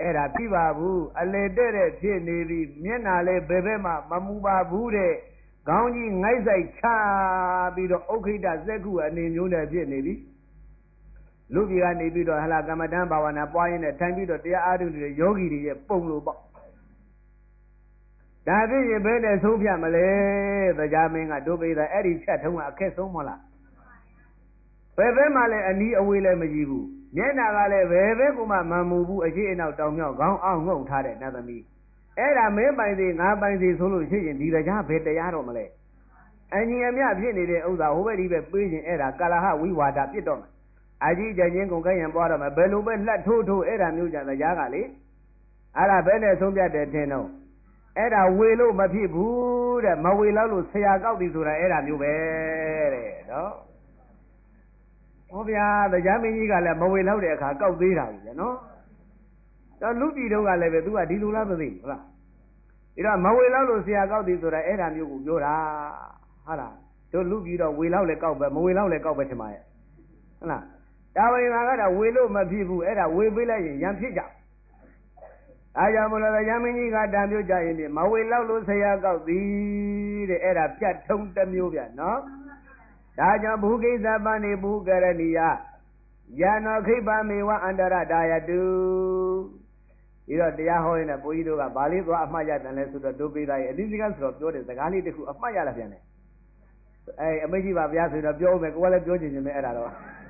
အဲ့ဒါပြပါဘူးအလေတဲ့တဲ့ဖြစ်နေပြီမျက်နာလဲဘယ်ဘက်မှမမူပါဘူးတဲ့ခေါင်းကြီးငိုက်ဆိုင်ချပြီးတော့ဥခိတစက္ခုအနေမျိုးနဲ့ဖြစ်နေပြီလူပြည်ကနေပြီးတော့ဟလာကမ္မဋ္ဌာန်းဘာဝနာပွားရင်းနဲ့ထိုင်ပြီးတော့တရားအားထုတ်နေတဲ့ယောဂီတွေရဲ့ပုံလို့ပေါ့ဒါဖြစ်ရင်ဘယ်နဲ့ဆုံးဖြတ်မလဲတရားမင်းကဒုပိသအဲ့ဒီဖြတ်ထုံးကအခက်ဆုံးမလားဘယ်ဘက်မှလည်းအနီးအဝေးလည်းမရှိဘူးမျက်နာကလည်းဘယ်ဘက်ကမှမမူဘူးအရှိအနောက်တောင်မြောက်ခေါင်းအောင်ငုံထားတဲ့နတ်သမီးအဲ့ဒါမင်းပိုင်စီငါပိုင်စီဆိုလို့ရှိရင်ဒီတရားဘယ်တရားတော့မလဲအညီအမျှဖြစ်နေတဲ့ဥစ္စာဟိုဘက်ဒီဘက်ပေးရင်အဲ့ဒါကာလဟဝိဝါဒပြစ်တော့မယ်အကြီးကျယ်ချင်းကုန်ခိုင်းရင်ပွားတော့မယ်ဘယ်လိုပဲလှတ်ထိုးထိုးအဲ့ဒါမျိုးကြတရားကလေအဲ့ဒါဘယ်နဲ့ဆုံးဖြတ်တယ်ထင်တော့အဲ့ဒါဝေလို့မဖြစ်ဘူးတဲ့မဝေလောက်လို့ဆရာကောက်သည်ဆိုတာအဲ့ဒါမျိုးပဲတဲ့နော်ဟောဗျာတရားမင်းကြီးကလည်းမဝေလောက်တဲ့အခါကောက်သေးတာကြီးနော်တော့လူပြည်တော့ကလည်းပဲ तू ကဒီလိုလားမသိဘူးဟုတ်လားဒီတော့မဝေလောက်လို့ဆရာကောက်သည်ဆိုတာအဲ့ဒါမျိုးကိုပြောတာဟုတ်လားတို့လူပြည်တော့ဝေလောက်လည်းကောက်ပဲမဝေလောက်လည်းကောက်ပဲထင်ပါရဲ့ဟုတ်လားတာဝိမာကတော့ဝေလို့မဖြစ်ဘူးအဲ့ဒါဝေပေးလိုက်ရင်ရံဖြစ်ကြအားကြောင့်မလို့တရားမင်းကြီးကတံပြုတ်ကြရင်ဒီမဝေလောက်လို့ဆရာကောက်သည်တဲ့အဲ့ဒါပြတ်ထုံးတစ်မျိုးဗျနော်ဒါကြောင့်ဘုကိစ္စပန်နေဘုကရဏီယယနောခိပမေဝအန္တရဒါယတုဒီတော့တရားဟောရင်လည်းဘုန်းကြီးတို့ကဗာလေးသွားအမှတ်ရတယ်လဲဆိုတော့ဒုပိသားရဲ့အတိစိကဆိုတော့ပြောတဲ့စကားလေးတစ်ခုအမှတ်ရလာပြန်တယ်အမေကြီးပါဗျာဆိုတော့ပြောမယ်ကိုကလည်းပြောချင်ချင်ပဲအဲ့ဒါတော့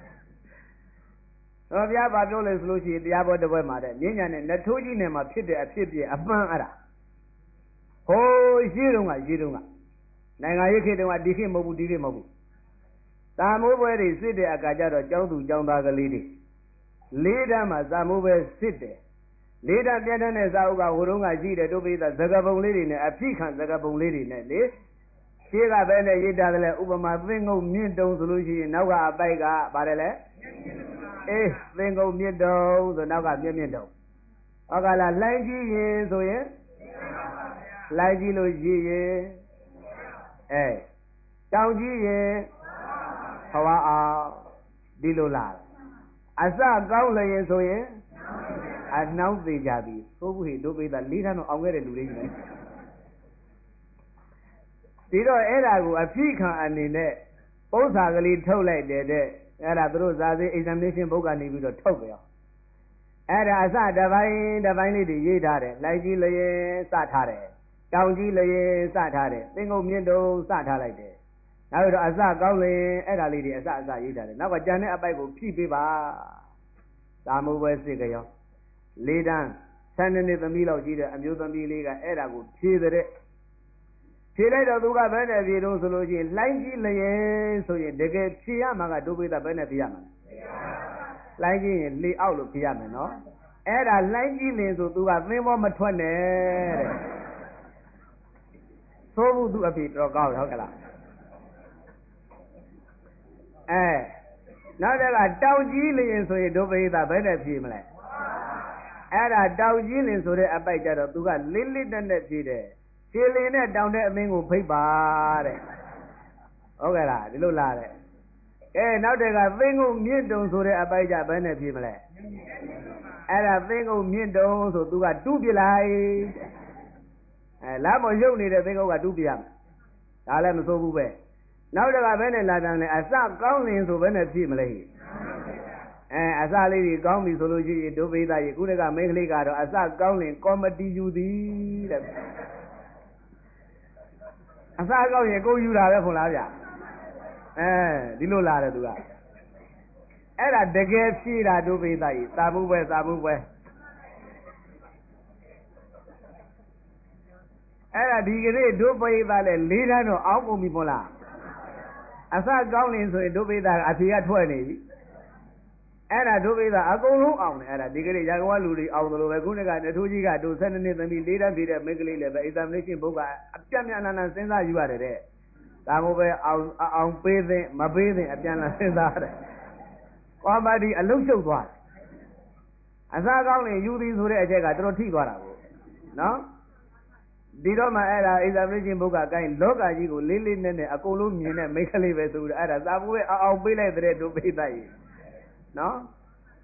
တော့ဗျာဘာပြောလဲဆိုလို့ရှိရင်တရားဘောတစ်ပွဲမှာတဲ့မြင်းညာနဲ့လက်ထိုးကြီးနဲ့မှဖြစ်တဲ့အဖြစ်ပြအမှန်အဲ့ဒါဟိုးရှိတုန်းကနိုင်ငံရေးခေတ်တုန်းကဒီခေတ်မဟုတ်ဘူးဒီခေတ်မဟုတ်ဘူးသာမိုးပွဲတွေစစ်တဲ့အခါကျတော့ကျောင်းသူကျောင်းသားကလေးတွေလေးတန်းမှာသာမိုးပွဲစစ်တယ်လေးတန်းပြတ်တဲ့စာအုပ်ကဟိုတုန်းကရှိတယ်တို့ပိသသကပုံလေးတွေနဲ့အဖိခံသကပုံလေးတွေနဲ့လေရှင်းကပဲနဲ့ရေးတာလည်းဥပမာသင်္ကုတ်မြင့်တုံဆိုလို့ရှိရင်နောက်ကအပိုက်ကပါတယ်လေအေးသင်္ကုတ်မြင့်တုံဆိုနောက်ကမြင့်တုံဟုတ်ကလားလှိုင်းကြီးရင်ဆိုရင်လှိုင်းကြီးလို့ရှိရင်တောင်ကြီးရင်ဟဝါအောင်ဒီလိုလားအစကောင်းလျင်ဆိုရင်အနှောင်းသေးကြပြီသို့ဘူးဟိဒုပိသလေးထန်းတော့အောင်ခဲ့တဲ့လူလေးကြီးဒီတော့အဲ့ဒါကိုအဖိခံအနေနဲ့ပု္ပ္ပာကလေးထုတ်လိုက်တယ်တဲ့အဲ့ဒါသူတို့ဇာတိ examination ဘုတ်ကနေပြီးတော့ထုတ်တယ်အဲ့ဒါအစတစ်ပိုင်းလေးတွေရေးထားတယ်လိုက်ကြီးလျင်စထားတယ်တောင်ကြီးလျင်စထားတယ်သင်္ကုတ်မြင့်တုံစထားလိုက်တယ်နောက်တော့အစကောင်းလျင်အဲ့ဒါလေးတွေအစရေးထားတယ်နောက်ကကြံတဲ့အပိုက်ကိုဖြည့်ပေးပါသာမိုးပွဲစစ်ကြရောလေးတန်း12နှစ်သမီးလောက်ကြီးတဲ့အမျိုးသမီးလေးကအဲ့ဒါကိုဖြည့်တဲ့ဖြည့်လိုက်တော့သူကဘယ်နဲ့ဖြည့်တော့ဆိုလို့ရှိရင်လှိုင်းကြီးလျင်ဆိုရင်တကယ်ဖြည့်ရမှာကဒုပိသဘယ်နဲ့ဖြည့်ရမှာလဲလှိုင်းကြီးရင်လေအောက်လို့ဖြည့်ရမယ်နော်အဲ့ဒါလှိုင်းကြီးလင်ဆိုသူကသင်္ဘောမထွက်နဲ့တဲ့သို့ဘူးသူအဖေတော်ကောင်းဟုတ်ကလားနောက်တကတောင်ကြီးလျင်ဆိုရင်ဒုပိသဘယ်နဲ့ဖြည့်မလဲအဲ့ဒါတောင်ကြီးလင်ဆိုတဲ့အပိုက်ကြတော့သူကလစ်နဲ့ဖြည့်တယ်ဖြည့်လင်နဲ့တောင်တဲ့အမင်းကိုဖိတ်ပါတဲ့ဟုတ်ကဲ့လားဒီလိုလားတဲ့နောက်တကသင်္ကုတ်မြင့်တုံဆိုတဲ့အပိုက်ကြဘယ်နဲ့ဖြည့်မလဲအဲ့ဒါသင်္ကုတ်မြင့်တုံဆိုသူကတူးပြလိုက်လာမရုပ်နေတဲ့သင်္ကုတ်ကတူးပြရမယ်ဒါလည်းမစိုးဘူးပဲနောက်တကဘယ်နဲ့လာတယ်လဲအစကောင်းလင်ဆိုဘယ်နဲ့ဖြည့်မလဲအစလေးကြီးကောင်းပြီဆိုလို့ရှိရင်ဒုပိသရေခုတကမိန်းကလေးကတော့အစကောင်းလင်ကော်မတီယူသည်တဲ့အစကောင်းရင်ကိုယူတာပဲဟုတ်လားဗျဒီလိုလာတယ်သူကအဲ့ဒါတကယ်ဖြည့်တာဒုပိသရေသာမှုပဲအဲ့ဒါဒီကနေ့ဒုပိသလည်းလေးတန်းတော့အောင်းကုန်ပြီမို့လားအစကောင်းလင်ဆိုရင်ဒုပိသအဖြေကထွက်နေပြီအဲ့ဒါဒုပိသအကုန်လုံးအောင်တယ်အဲ့ဒါဒီကနေ့ရကဝလူတွေအောင်တယ်လို့ပဲခုနကနထိုးကြီးကဒု12နှစ်သမီးလေးတန်းပြည့်တဲ့မိန်းကလေးလည်းပဲ examination ဘုတ်ကအပြတ်များနာစဉ်းစားယူရတယ်တဲ့ဒါမို့ပဲအောင်ပေးသင့်မပေးသင့်အပြန်လာစဉ်းစားရတယ်ကောမတီအလုံးရှုပ်သွားတယ်အစားကောင်းလင်ယူသည်ဆိုတဲ့အချက်ကတော်တော်ထိသွားတာကိုနော်ဒီတော့မှအဲ့ဒါ examination ဘုတ်ကအကိုင်းလောကကြီးကိုလေးနဲ့အကုန်လုံးမြင်တဲ့မိန်းကလေးပဲဆိုတော့အဲ့ဒါသာဘူးပဲအောင်ပေးလိုက်တဲ့ဒုပိသကြီးနော်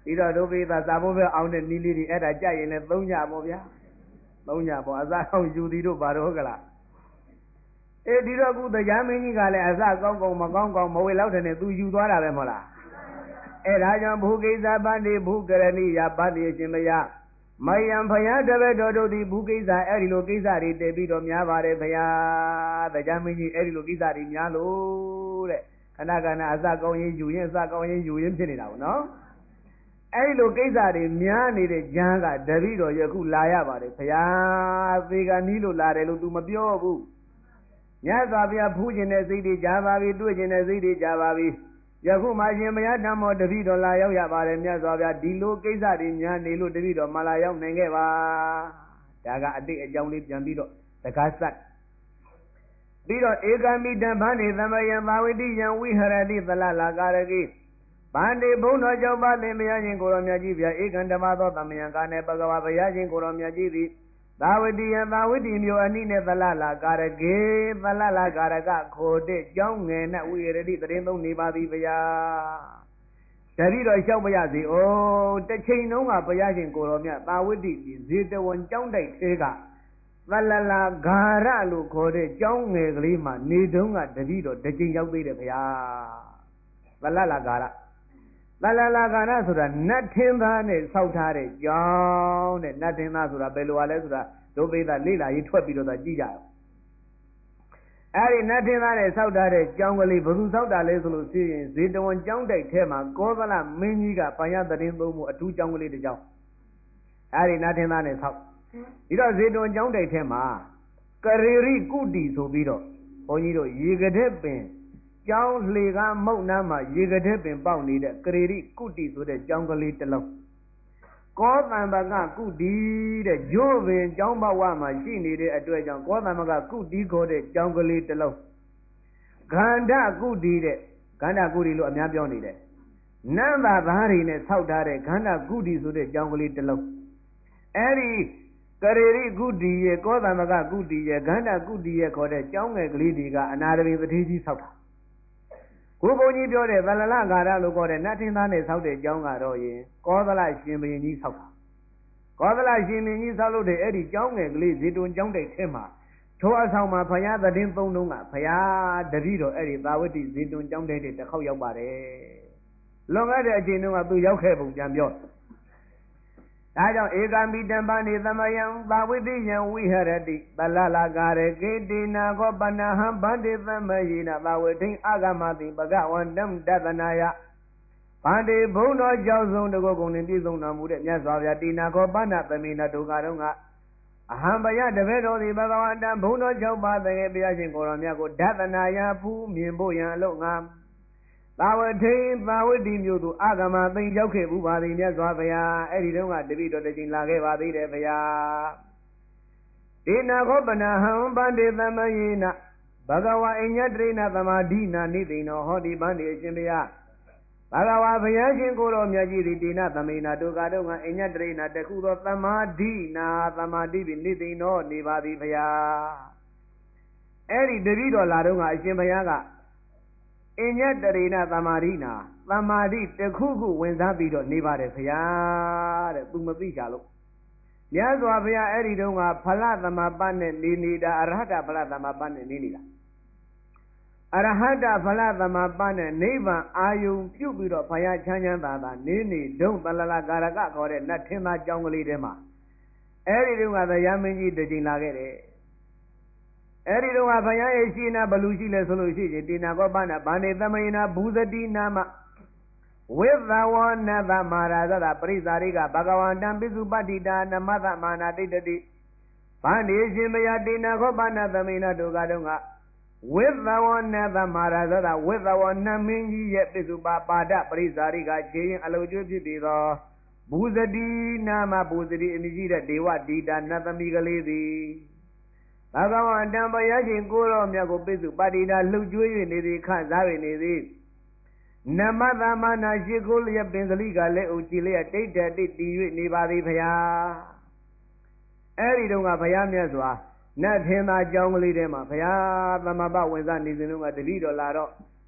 ဒီတော့ဒုပိသစာဖို့ပဲအောင်တဲ့နီးလေးတွေအဲ့ဒါကြရင်လည်း3ညပေါ့ဗျာ3ညပေါ့အစားအောင်ယူသည်တို့ဘာတော့ကလားဒီတော့ခုတရားမင်းကြီးကလည်းအစကောင်းကောင်းမကောင်းကောင်းမဝေလောက်တဲ့နဲ့သူယူသွားတာပဲမဟုတ်လားအဲ့ဒါကြောင့်ဘုကိစ္စပန္တိဘုကရဏိယပန္တိရှင်မယမယံဖယားတပည့်တော်တို့သည်ဘုကိစ္စအဲ့ဒီလိုကိစ္စတွေတည်ပြီးတော့များပါတယ်ဖယားတရားမင်းကြီးအဲ့ဒီလိုကိစ္စတွေများလို့တဲ့ခဏခဏအစကောင်းရင်ယူရင်အစကောင်းရင်ယူရင်ဖြစ်နေတာပေါ့နော်အဲ့ဒီလိုကိစ္စတွေများနေတဲ့ဂျမ်းကတပည့်တော်ယခုလာရပါတယ်ဖယားသေကနီးလို့လာတယ်လို့ तू မပြောဘူးမြတ်စွာဘုရားဖူးခြင်းတဲ့စိတ်တွေကြာပါပြီတွေ့ခြင်းတဲ့စိတ်တွေကြာပါပြီယခုမှရှင်ဘုရားဓမ္မောတပည့်တော်လာရောက်ရပါတယ်မြတ်စွာဘုရားဒီလိုကိစ္စတွေများနေလို့တပည့်တော်မှလာရောက်နိုင်ခဲ့ပါဒါကအတိတ်အကြောင်းလေးပြန်ပြီးတော့တကားဆက်ပြီးတော့ဧကမိတံဗန္တိသမယံသာဝတိယံဝိဟရတိသလလာကာရကိဗန္တိဘုံတော်ကြောင့်ပါသင်ဘုရားရှင်ကိုရောမြတ်ကြီးဗျာဧကံဓမ္မသောသမယံကာနေပကဝဘုရားရှင်ကိုရောမြတ်ကြီးသည်သာဝတိယံသာဝတိမျိုးအနိနဲ့သလလာကာရကေသလလာကာရကခိုတဲ့ကြောင်းငယ်နဲ့ဝိရတိတရင်သုံးနေပါသည်ဗျာတတိတော်လျှောက်ပါရစေဩတစ်ချိန်လုံးကဘုရားရှင်ကိုရောမြတ်သာဝတိဇေတဝန်ကြောင်းတိုက်သေးကသလလာဂါရလို့ခေါ်တဲ့ကြောင်းငယ်ကလေးမှာနေတုန်းကတတိတော်တစ်ချိန်ရောက်သေးတယ်ဗျာသလလာဂါရသလလာဂါရဆိုတာနတ်ထင်းသားနဲ့ဆောက်ထားတဲ့ကြောင်းတဲ့နတ်ထင်းသားဆိုတာဘယ်လိုလဲဆိုတာဒုပိသလိလာကြီးထွက်ပြီးတော့ကြည့်ကြအောင်အဲ့ဒီနတ်ထင်းသားနဲ့ဆောက်ထားတဲ့ကြောင်းကလေးဘယ်သူဆောက်တာလဲဆိုလို့ရှိရင်ဇေတဝန်ကြောင်းတိုက်ထဲမှာကောသလမင်းကြီးကပညာတရင်သုံးမှုအထူးကြောင်းကလေးတစ်ကြောင်းအဲ့ဒီနတ်ထင်းသားနဲ့ဆောက်ဒီတော့ဇေတဝန်ကြောင်းတိုက်ထဲမှာကရေရိကုတီဆိုပြီးတော့ဘုန်းကြီးတို့ရေကတဲ့ပင်ကျောင်းလှေကမုတ်နားမှာရေကတဲ့ပင်ပေါက်နေတဲ့ကရေရိကုတီဆိုတဲ့ကျောင်းကလေးတစ်လုံးကောသံဘကကုတီတဲ့ဂျိုးပင်ကျောင်းဘဝမှာရှိနေတဲ့အတွက်ကြောင့်ကောသံဘကကုတီခေါ်တဲ့ကျောင်းကလေးတစ်လုံးခန္ဓာကုတီတဲ့ခန္ဓာကုတီလို့အများပြောနေတယ်နန္တာသားတွေနဲ့ဆောက်ထားတဲ့ခန္ဓာကုတီဆိုတဲ့ကျောင်းကလေးတစ်လုံးအဲ့ဒီကရေရိကုတီရဲ့ကောသံဘကကုတီရဲ့ခန္ဓာကုတီရဲ့ခေါ်တဲ့ကျောင်းငယ်ကလေးတွေကအနာရဝိပတိကြီးဆောက်တာကိုဘုန်းကြီးပြောတဲ့သလလဂါရလို့ခေါ်တဲ့နတ်ထင်းသားနဲ့ဆောက်တဲ့ကျောင်းကတော့ယင်ကောသလရှင်ဘုရင်ကြီးဆောက်တာကောသလရှင်ဘုရင်ကြီးဆောက်လို့တဲ့အဲ့ဒီကျောင်းငယ်ကလေးဇေတုံကျောင်းတိုက်ထဲမှာထိုအဆောင်မှာဘုရားသတင်သုံးလုံးကဘုရားတတိတော်အဲ့ဒီသာဝတိဇေတုံကျောင်းတိုက်တစ်ခေါက်ရောက်ပါတယ်လွန်ခဲ့တဲ့အချိန်တုန်းကသူရောက်ခဲ့ပုံပြန်ပြောဒါကြောင့်ဧကမိတံပါဏိသမယံသာဝတိယံဝိဟရတိသလလာကာရကေတိနာခောပနဟံဗန္တိသမယေနသာဝတိအာဂမတိပကဝန္တံတသနာယဗန္တိဘုံတော်ကြောင့်ဆုံးတကောကုန်တွင်ပြည့်စုံတော်မူတဲ့မြတ်စွာဘုရားတိနာခောပနသမိနာဒုက္ခတော့ကအဟံဘယတပည့်တော်သည်ဘဂဝန္တံဘုံတော်ကြောင့်ပါတဲ့ဘုရားရှင်ကိုယ်တော်မြတ်ကိုဒသနာယဖူးမြင်ဖို့ရန်အလို့ငါသာဝတိသာဝတိမျိုးသူအာဂမသိရောက်ခဲ့ဘူးပါသည်မြတ်စွာဘုရားအဲ့ဒီတုန်းကတပိတော်တစ်ချိန်လာခဲ့ပါသေးတယ်ဘုရားဒေနာခောပနဟံဗန္တိသမယေနဘဂဝါအညတရိဏသမာဓိနာနိသိဏောဟောတိဗန္တိအရှင်ဘုရားဘဂဝါဘုရားရှင်ကိုယ်တော်မြတ်ကြီးသည်ဒေနာသမေနာဒုက္ခတော့ကအညတရိဏတခုသောသမာဓိနာသမာဓိဖြင့်နိသိဏောနေပါသည်ဘုရားအဲ့ဒီတပိတော်လာတော့ကအရှင်ဘုရားကအညတရိဏသမာဓိနာသမာဓိတစ်ခုခုဝင်စားပြီးတော့နေပါတယ်ဗျာတဲ့သူမသိကြလို့မြတ်စွာဘုရားအဲ့ဒီတုန်းကဖလသမပန်းနဲ့နေနေတာအရဟတဖလသမပန်းနဲ့နေနေတာအရဟတဖလသမပန်းနဲ့နိဗ္ဗာန်အာယုံပြုတ်ပြီးတော့ဘုရားချမ်းချမ်းသာသာနေနေဒုံတလလကာရကခေါ်တဲ့နတ်ထင်းသားကြောင်းကလေးထဲမှာအဲ့ဒီတုန်းကတရားမင်းကြီးတစ်ချိန်လာခဲ့တယ်အဲ့ဒီတော့ဘုရားရဲ့ရှိနာဘလူရှိလဲဆိုလို့ရှိရင်တိနာကောပနာဗန္ဒေသမယနာဘူဇတိနာမဝိသဝနသမဟာရသပရိသရိကဘဂဝန္တံပိစုပတ္တိတာနမသမာနာတိတတိဗန္ဒေရှင်မယတိနာကောပနာသမယနာဒုက္ခတုံးကဝိသဝနသမဟာရသဝိသဝနမင်းကြီးရဲ့ပိစုပါပါဒပရိသရိကခြေရင်အလုံးကျွဖြစ်ပြီးသောဘူဇတိနာမဘူဇတိအမိရှိတဲ့ဒေဝတိတာနတ်သမီးကလေးသည်ဘဂဝန္တံဘုရားရှင်ကိုရောမြတ်ကိုပိစုပါတိတာလှုပ်ကြွေး၍နေသည်ခစား၍နေသည်နမသမနာရှိခိုးလျက်ပင်စလိကလည်းအုပ်ကြည်လျက်တိတ်တတိတည်၍နေပါသည်ဘုရားအဲ့ဒီတော့ကဘုရားမြတ်စွာနတ်ထင်သာကြောင်းကလေးထဲမှာဘုရားသမဘဝင်စားနေစဉ်တုန်းကတတိတော်လာတော့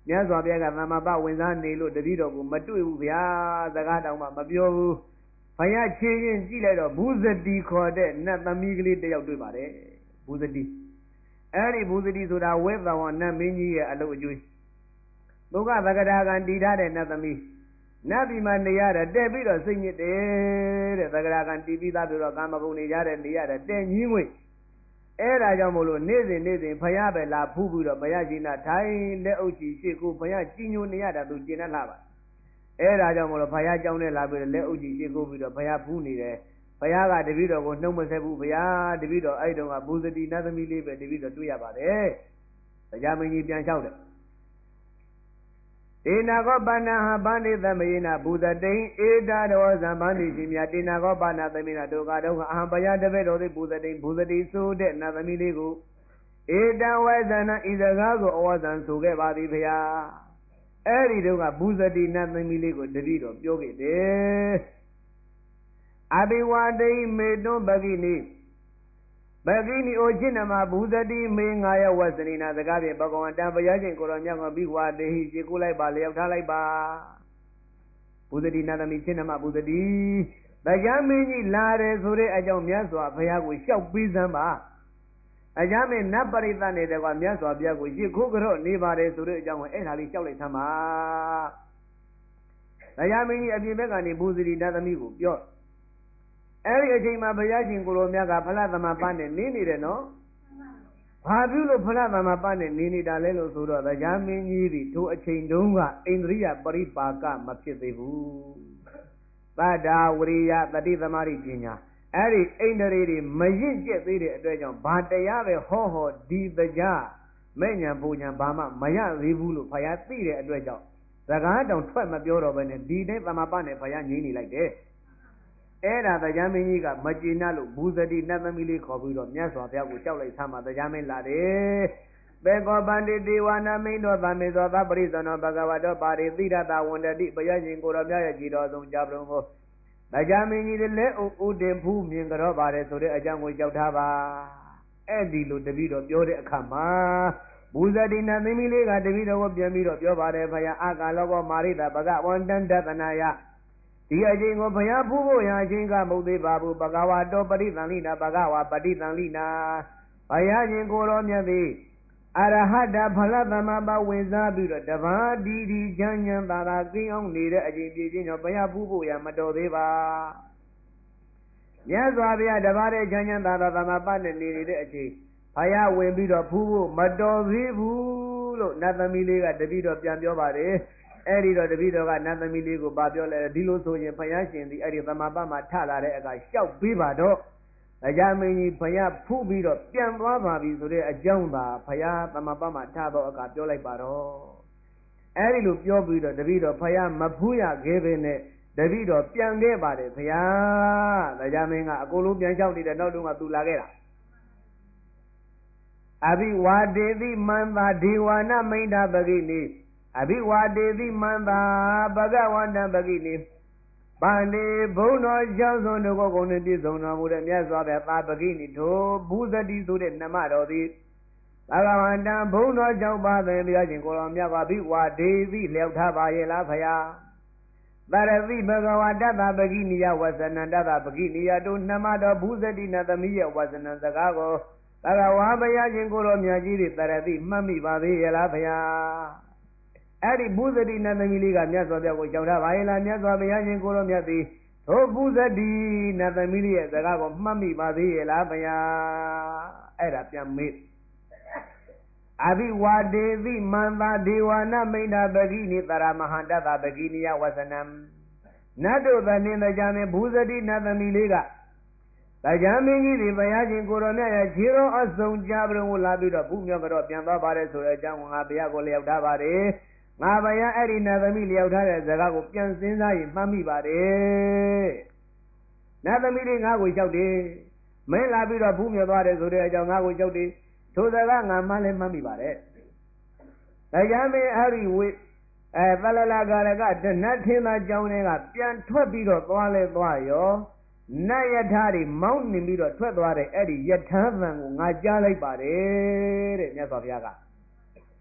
မြတ်စွာဘုရားကသမ္မာပဝင်စားနေလို့တပည့်တော်ကိုမတွေ့ဘူးဗျာစကားတောင်မှမပြောဘူးဘုရားချင်းချင်းကြည့်လိုက်တော့ဘူးဇတိခေါ်တဲ့နတ်သမီးကလေးတယောက်တွေ့ပါတယ်ဘူးဇတိအဲ့ဒီဘူးဇတိဆိုတာဝိသဝနတ်မင်းကြီးရဲ့အလုပ်အကျွေးသူကသက္ကရာကံတည်ထားတဲ့နတ်သမီးနတ်ပြည်မှာနေရတဲ့တက်ပြီးတော့စိတ်ညစ်တယ်တဲ့သက္ကရာကံတည်ပြီးသားပြီးတော့ကာမဂုဏ်နေကြတဲ့နေရတဲ့တက်ကြီးငွေအဲ့ဒါကြောင့်မို့လို့နေ့စဉ်ဘုရားပဲလာဖူးပြီးတော့ဘုရားရှင်နာထိုင်လက်အုပ်ချီရှိကိုဘုရားကြီးညိုနေရတာသူကျင့်တတ်လာပါအဲ့ဒါကြောင့်မို့လို့ဘုရားကြောင်းနဲ့လာပြီးတော့လက်အုပ်ချီရှိကိုပြီးတော့ဘုရားဖူးနေတယ်ဘုရားကတပည့်တော်ကိုနှုတ်မဆက်ဘူးဘုရားတပည့်တော်အဲ့တုန်းကဘူဇတိနတ်သမီးလေးပဲတပည့်တော်တွေ့ရပါတယ်တရားမင်းကြီးပြန်လျှောက်တယ်တေနာကောပါဏဟဗန္တိသမယေနဘူဇတိဧတာရောဇံဗန္တိရှင်မြတ်တေနာကောပါဏသမယေနဒုက္ခဒုက္ခအဟံဘယတပည့်တော်သည်ဘူဇတိဆိုတဲ့နတ်သမီးလေးကိုဧတံဝေဇနံဤစကားကိုအဝဇံဆိုခဲ့ပါသည်ဘုရားအဲ့ဒီတော့ကဘူဇတိနတ်သမီးလေးကိုတပည့်တော်ပြောခဲ့တယ်အဘိဝါဒိမေတွန်းပကိနိပကိနိအိုချင်းနမဘူဇတိမေငါယဝဇနိနာစကားဖြင့်ဘဂဝန္တံဘုရားရှင်ကိုရောမြတ်ကဘိဝါဒေဟိခြေကိုလိုက်ပါလျောက်ထားလိုက်ပါဘူဇတိနတ်သမီးချင်းနမဘူဇတိတရားမင်းကြီးလာတယ်ဆိုတဲ့အကြောင်းမြတ်စွာဘုရားကိုလျှောက်ပြီးစမ်းပါအကြမ်းမင်းနတ်ပရိသတ်နေတဲ့ကမြတ်စွာဘုရားကိုရှ िख ိုးကြော့နေပါတယ်ဆိုတဲ့အကြောင်းကိုအဲ့ဒါလေးလျှောက်လိုက်သမ်းပါတရားမင်းကြီးအပြင်ဘက်ကနေဘူဇတိနတ်သမီးကိုပြောအဲ့ဒီအချိန်မှာဘုရားရှင်ကိုလိုမြတ်ကဖလားသမပန်းနဲ့နေနေတယ်နော်ဘာပြုလို့ဖလားသမပန်းနဲ့နေနေတာလဲလို့ဆိုတော့တရားမင်းကြီးဒီထိုအချိန်တုန်းကအိန္ဒြိယပရိပါကမဖြစ်သေးဘူးသတ္တာဝရိယတတိသမารိပညာအဲ့ဒီအိန္ဒြေတွေမရင့်ကျက်သေးတဲ့အတွက်ကြောင့်ဘာတရားပဲဟောဒီတရားမဲ့ညာပူညာဘာမှမရသေးဘူးလို့ဘုရားသိတဲ့အတွက်ကြောင့်စကားတောင်ထွက်မပြောတော့ဘဲနဲ့ဒီတိုင်းသမပန်းနဲ့ဘုရားငြိမ်းနေလိုက်တယ်အဲ့ဒါတရားမင်းကြီးကမကျေနပ်လို့ဘူဇတိနတ်သမီးလေးခေါ်ပြီးတော့မြတ်စွာဘုရားကိုကြောက်လိုက်သမှာတရားမင်းလာတယ်ဘေကောပန္တိတေဝနာမိန်တော်သမေသောသပရိသနောဘဂဝတောပါရိသီရတဝန္တတိဘုရားရှင်ကိုတော်မြတ်ရဲ့ကြည်တော်ဆုံးကြပလုံးကိုတရားမင်းကြီးလည်းဥတင်ဖူးမြင်ကြောပါတယ်ဆိုတဲ့အကြောင်းကိုကြောက်ထားပါအဲ့ဒီလိုတပည့်တော်ပြောတဲ့အခါမှာဘူဇတိနတ်သမီးလေးကတပည့်တော်ကိုပြန်ပြီးတော့ပြောပါတယ်ဘုရားအာကာလောကောမာရိတဘဂဝန္တန္တသနာယဒီအချိန်ကိုဘုရားဖူးဖို့ရာအချိန်ကမဟုတ်သေးပါဘူးဘဂဝါတောပရိသံလိနာဘဂဝါပฏิသံလိနာဘုရားရှင်ကိုတော်မြတ်သည်အရဟတဖလသမဘဝင်စားပြီးတော့တပါးဒီချမ်းချမ်းသာသာကင်းအောင်နေတဲ့အချိန်ပြည့်ချင်းတော့ဘုရားဖူးဖို့ရာမတော်သေးပါမြတ်စွာဘုရားတပါးတဲ့ချမ်းချမ်းသာသာသမပတ်နဲ့နေနေတဲ့အချိန်ဘုရားဝင်ပြီးတော့ဖူးဖို့မတော်သေးဘူးလို့နတ်သမီးလေးကတပည့်တော်ပြန်ပြောပါတယ်အဲ့ဒီတော့တပည့်တော်ကနတ်သမီးလေးကိုပါပြောလဲဒီလိုဆိုရင်ဘုရားရှင်ဒီအဲ့ဒီသမပတ်မှာထလာတဲ့အခါလျှောက်ပေးပါတော့တရားမင်းကြီးဘုရားဖူးပြီးတော့ပြန်သွားပါပြီဆိုတဲ့အကြောင်းသာဘုရားသမပတ်မှာထတော့အခါပြောလိုက်ပါတော့အဲ့ဒီလိုပြောပြီးတော့တပည့်တော်ဘုရားမဖူးရခဲ့ပဲနဲ့တပည့်တော်ပြန်ခဲ့ပါတယ်ဘုရားတရားမင်းကအကုန်လုံးပြန်လျှောက်နေတဲ့နောက်တုန်းကသူလာခဲ့တာအဘိဝါဒေတိမန္တာဒေဝနာမိန္ဒပဂိနိအဘိဝါဒေတိမန္တာဘဂဝန္တပဂိနိဗန္တိဘုံတော်ကျောင်းစုံတို့ကိုကုန်နေပြည့်စုံတော်မူတဲ့မြတ်စွာဘုရားသာပဂိနိထိုဘူဇတိဆိုတဲ့နမတော်သည်ဘဂဝန္တဘုံတော်ကျောင်းပါတဲ့ဘုရားရှင်ကိုတော်မြတ်ပါဘိဝါဒေတိလျောက်ထားပါရဲ့လားဖယားသရတိဘဂဝါတတပဂိနိယဝဇနန္တတပဂိနိယတို့နမတော်ဘူဇတိနသမီးရဲ့ဝဇနံစကားကိုဘဂဝါဘုရားရှင်ကိုတော်မြတ်ကြီးတွေသရတိမှတ်မိပါသေးရဲ့လားဖယားအဲ့ဒီဘူဇတိနတ်သမီးလေးကမြတ်စွာဘုရားကိုကြောက်ထားပါရဲ့လားမြတ်စွာဘုရားရှင်ကိုရောမြတ်သည်ထိုဘူဇတိနတ်သမီးလေးရဲ့စကားကိုမှတ်မိပါသေးရဲ့လားဘုရားအဲ့ဒါပြန်မေးအဘိဝါဒေတိမန္တာဒေဝနာမိန္ဒပဂိနိတရမဟာတတပဂိနိယဝဇနံနတ်တို့သည်နှင့်ကြတဲ့ဘူဇတိနတ်သမီးလေးကတရားမင်းကြီးဒီဘုရားရှင်ကိုရောမြတ်ရဲ့ခြေတော်အစုံကြပလုံးကိုလာပြီးတော့ဘုမြောက်ကတော့ပြန်သွားပါတယ်ဆိုတဲ့အကြောင်းကိုငါဘုရားကိုလျောက်ထားပါတယ်ငါဘုရားအဲ့ဒီနတ်သမီးလျောက်ထားတဲ့စကားကိုပြန်စဉ်းစားရင်မှတ်မိပါတယ်နတ်သမီးလေးငါ့ကိုလျှောက်တယ်မင်းလာပြီးတော့ဘုမြောက်သွားတယ်ဆိုတဲ့အကြောင်းငါ့ကိုလျှောက်တယ်ထိုစကားငါမှလည်းမှတ်မိပါတယ်တရားမင်းအဲ့ဒီဝိသလလကာရကတဏ္ဍထင်းသားကြောင်းတွေကပြန်ထွက်ပြီးတော့သွားလဲသွားရောနတ်ယထာတွေမောင်းနှင်ပြီးတော့ထွက်သွားတဲ့အဲ့ဒီယထာသံကိုငါကြားလိုက်ပါတယ်တဲ့မြတ်စွာဘုရားက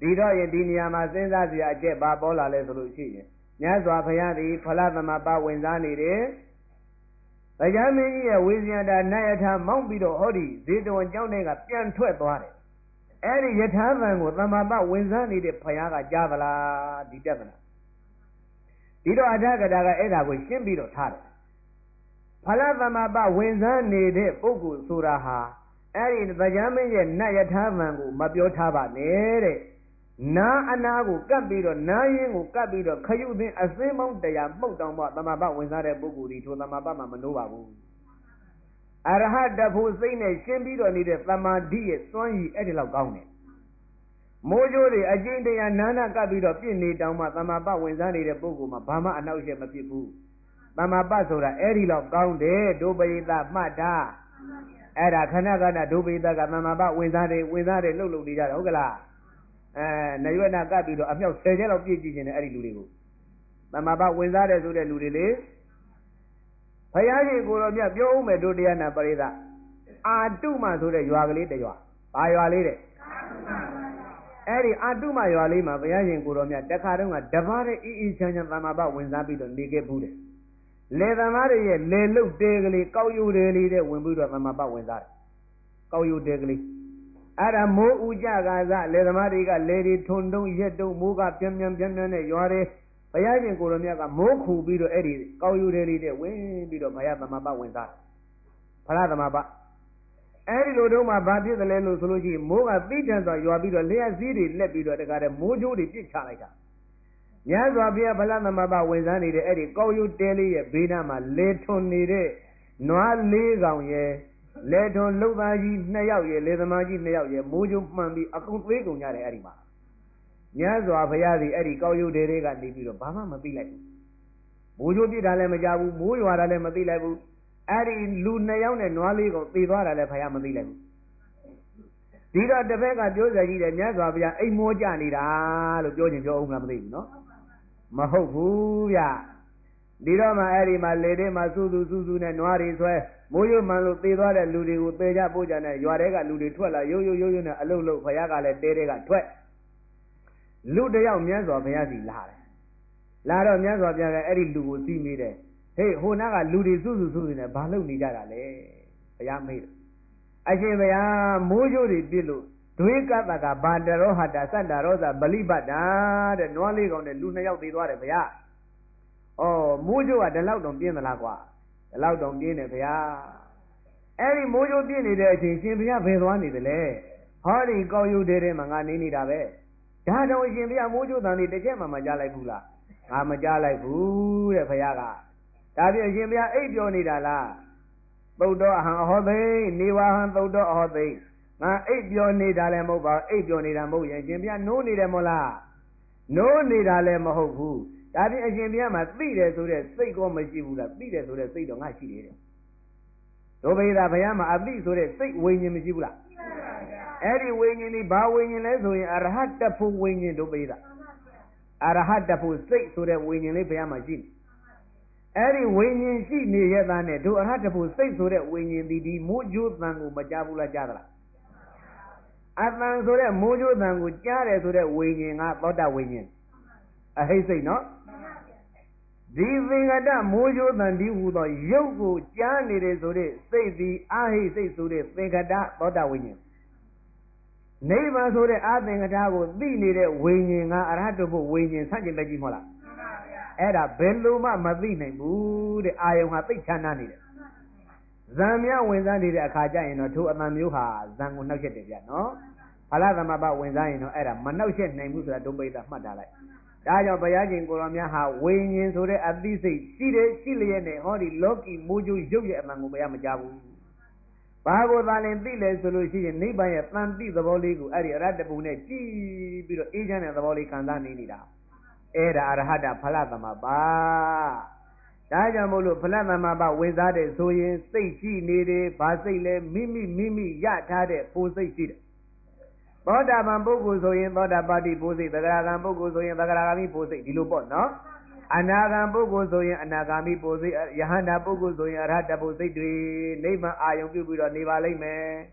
ဒီတော့ယဒီနေရာမှာစဉ်းစားစရာအချက်ပါပေါ်လာလဲဆိုလို့ရှိရင်မြတ်စွာဘုရားသည်ဖလားသမပဝင်စားနေတယ်တရားမင်းကြီးရဲ့ဝိဇ္ဇာတာနတ်ယထာမောင်းပြီးတော့ဟောဒီဇေတဝန်ကျောင်းထဲကပြန်ထွက်သွားတယ်အဲ့ဒီယထာသံကိုသမပဝင်စားနေတဲ့ဘုရားကကြားသလားဒီပြဿနာဒီတော့အထကတာကအဲ့ဒါကိုရှင်းပြီးတော့ထားတယ်ဖလားသမပဝင်စားနေတဲ့ပုဂ္ဂိုလ်ဆိုတာဟာအဲ့ဒီတရားမင်းရဲ့နတ်ယထာသံကိုမပြောထားပါနဲ့တဲ့နာအနာကိုကပ်ပြီးတော့နာရင်ကိုကပ်ပြီးတော့ခရုသင်းအစင်းမောင်းတရားမှုတ်တောင်မှသမပဝင်စားတဲ့ပုဂ္ဂိုလ်ဒီထိုသမပမှာမနှိုးပါဘူးအရဟတဖို့စိတ်နဲ့ရှင်းပြီးတော့နေတဲ့သမာဓိရဲ့စွမ်းရည်အဲ့ဒီလောက်ကောင်းတယ်မိုးကြိုးတွေအကျဉ်းတရားနာနာကပ်ပြီးတော့ပြည့်နေတောင်မှသမပဝင်စားနေတဲ့ပုဂ္ဂိုလ်မှာဘာမှအနှောက်အယှက်မဖြစ်ဘူးသမပဆိုတာအဲ့ဒီလောက်ကောင်းတယ်ဒုပရိသမှတ်တာအဲ့ဒါခဏခဏဒုပရိသကသမပဝင်စားတယ်လှုပ်လှုပ်နေကြတယ်ဟုတ်ကလားနရွက်နာကပ်ပြီးတော့အမြောက်10ကျက်လောက်ပြည့်ကြည့်နေတယ်အဲ့ဒီလူတွေကိုသမပဝင်စားတယ်ဆိုတဲ့လူတွေလေဘုရားရှင်ကိုတော်မြတ်ပြောဦးမယ်တို့တရားနာပရိသအာတုမဆိုတဲ့ရွာကလေးတရွာဘာရွာလေးတဲ့အဲ့ဒီအာတုမရွာလေးမှာဘုရားရှင်ကိုတော်မြတ်တခါတုန်းကတပါးတဲ့အေးချမ်းချမ်းသမပဝင်စားပြီးတော့နေခဲ့ဘူးတယ်လေသမားတွေရဲ့လေလုတ်တဲကလေးကောက်ယူတဲလေးတဲ့ဝင်ပြီးတော့သမပဝင်စားတယ်ကောက်ယူတဲကလေးအဲ့ဒါမိုးဥကြကာစလေသမားတွေကလေတွေထုံတုံးရက်တုံးမိုးကပြင်းနဲ့ရွာတယ်ဘုရားရှင်ကိုယ်တော်မြတ်ကမိုးခူပြီးတော့အဲ့ဒီကောက်ယူတဲလေးတဲ့ဝင်ပြီးတော့ဘုရားသမပဝင်စားဖလားသမပအဲ့ဒီလိုတော့မှဘာဖြစ်တယ်လဲလို့ဆိုလို့ရှိရင်မိုးကသိတန်စွာရွာပြီးတော့လျှက်စည်းတွေလက်ပြီးတော့တခါတည်းမိုးကြိုးတွေပြစ်ချလိုက်တာမြတ်စွာဘုရားဖလားသမပဝင်စားနေတဲ့အဲ့ဒီကောက်ယူတဲလေးရဲ့ဘေးနားမှာလေထွန်နေတဲ့နွား၄ကောင်ရဲ့လေထွန်လှုပ်သားကြီး2ယောက်ရဲ့လေသမားကြီး2ယောက်ရဲ့မိုးကြိုးမှန်ပြီးအကုန်သေးကုန်ကြတယ်အဲ့ဒီမှာမြတ်စွာဘုရားသည်အဲ့ဒီကောက်ယူတဲတွေကနေပြီးတော့ဘာမှမသိလိုက်ဘူးမိုးကြိုးပြစ်တာလည်းမကြဘူးမိုးရွာတာလည်းမသိလိုက်ဘူးအဲ့ဒီလူ2ယောက်နဲ့နွားလေးကောင်သေသွားတာလည်းဘုရားမသိလိုက်ဘူးဒီတော့တစ်ဖက်ကပြောစရာကြီးတယ်မြတ်စွာဘုရားအိမ်မောကြနေတာလို့ပြောရင်ပြောအောင်လားမသိဘူးနော်မဟုတ်ဘူးဗျဒီတော့မှအဲ့ဒီမှာလေတွေမှာစူးနဲ့နွားတွေဆွဲမိုးရွမှန်လို့သေသွားတဲ့လူတွေကိုသေကြပို့ကြနဲ့ရွာတွေကလူတွေထွက်လာရိုးနဲ့အလုတ်ဘုရားကလည်းတဲတွေကထွက်လူတယောက်မြတ်စွာဘုရားစီလာတယ်လာတော့မြတ်စွာဘုရားကအဲ့ဒီလူကိုစီးမိတယ်ဟေးဟိုနားကလူတွေစူးနေဘာလုပ်နေကြတာလဲဘုရားမေးတယ်အရှင်ဘုရားမိုးကြိုးတွေပြစ်လို့ဒွေကတကဘာတရောဟတာစတ္တရောဇဗလိပတ္တာတဲ့နွားလေးကောင်နဲ့လူ2ယောက်သေသွားတယ်ဘုရားဩမိုးကြိုးကဒီလောက်တော့ပြင်းသလားကွာဒီလောက်တော့ပြင်းတယ်ဘုရားအဲ့ဒီမိုးကြိုးပြင်းနေတဲ့အချိန်ရှင်ဘုရားဘယ်သွားနေသလဲဟောဒီကောက်ယူတဲထဲမှာငါနေနေတာပဲဒါတော့ရှင်ဘုရားမိုးကြိုးတန်လေးတစ်ချက်မှမကြားလိုက်ဘူးလားငါမကြားလိုက်ဘူးတဲ့ဘုရားကဒါပြည့်ရှင်ဘုရားအိပ်ပျော်နေတာလားသုတ်တော်အဟံအဟောသိနေဝဟံသုတ်တော်အဟောသိငါအိပ်ပျော်နေတာလည်းမဟုတ်ပါအိပ်ပျော်နေတာမဟုတ်ရင်ရှင်ဘုရားနိုးနေတယ်မို့လားနိုးနေတာလည်းမဟုတ်ဘူးဒါဖြင့်အရှင်ဘုရားမှာသိတယ်ဆိုတဲ့စိတ်ကောမရှိဘူးလားသိတယ်ဆိုတဲ့စိတ်တော့ငါရှိတယ်တဲ့ဒုဗေဒဘုရားမှာအသိဆိုတဲ့စိတ်ဝိညာဉ်မရှိဘူးလားအဲ့ဒီဝိညာဉ်ဒီဘာဝိညာဉ်လဲဆိုရင်အရဟတဖို့ဝိညာဉ်ဒုဗေဒအရဟတဖို့စိတ်ဆိုတဲ့ဝိညာဉ်လေးဘုရားမှာရှိတယ်အဲ့ဒီဝိညာဉ်ရှိနေရတဲ့နဲ့တို့အရဟတဖို့စိတ်ဆိုတဲ့ဝိညာဉ်ဒီမိုးကြိုးတန်ကိုမကြားဘူးလားကြားသလားအတန်ဆိုတဲ့မိုးကြိုးတန်ကိုကြားတယ်ဆိုတဲ့ဝိညာဉ်ကသောတာဝိညာဉ်အဟိစိတ်နော်ဒီသင်္ကတမိုးကြိုးတန်ဒီဟူသောရုပ်ကိုကြားနေတယ်ဆိုတဲ့စိတ်သည်အဟိစိတ်ဆိုတဲ့သင်္ကတသောတာဝိညာဉ်နိဗ္ဗာန်ဆိုတဲ့အသင်္ကတကိုသိနေတဲ့ဝိညာဉ်ကအရဟတဖို့ဝိညာဉ်ဆန့်ကျင်ပဲကြီးမဟုတ်လားအဲ့ဒါဘယ်လိုမှမသိနိုင်ဘူးတဲ့အာယုံဟာသိချမ်းသာနေတယ်ဇံမြဝင်စားနေတဲ့အခါကျရင်တော့ထိုအတန်မျိုးဟာဇံကိုနှောက်ရက်တယ်ဗျနော်ဖလားသမပဝင်စားရင်တော့အဲ့ဒါမနှောက်ရက်နိုင်ဘူးဆိုတာဒုပိဋကမှတ်ထားလိုက်ဒါကြောင့်ဘုရားရှင်ကိုရောမြတ်ဟာဝိညာဉ်ဆိုတဲ့အသိစိတ်ရှိတယ်ရှိလျက်နဲ့ဟောဒီလောကီမိုးကြိုးရုပ်ရဲ့အတန်ကိုဘုရားမကြားဘူးဘာကိုသာလင်သိလဲဆိုလို့ရှိရင်နိဗ္ဗာန်ရဲ့တန်တိသဘောလေးကိုအဲ့ဒီအရဟတပုံနဲ့ကြည်ပြီးတော့အေးချမ်းတဲ့သဘောလေးခံစားနေနေတာအဲ့ဒါအရဟတဖလားသမပဒါကြောင့်မို့လို့ဖလားသမပဝင်စားတဲ့ဆိုရင်စိတ်ရှိနေတယ်ဘာစိတ်လဲမိမိရထားတဲ့ပူစိတ်ရှိတယ်သောတာပန်ပုဂ္ဂိုလ်ဆိုရင်သောတာပတိပူစိတ်သဂရဂံပုဂ္ဂိုလ်ဆိုရင်သဂရဂံပူစိတ်ဒီလိုပေါ့နော်အနာဂံပုဂ္ဂိုလ်ဆိုရင်အနာဂါမိပူစိတ်ယဟန္တာပုဂ္ဂိုလ်ဆိုရင်အရဟတပူစိတ်တွေနိဗ္ဗာန်အာယုံပြုပြီးတော့နေပါလိမ့်မယ်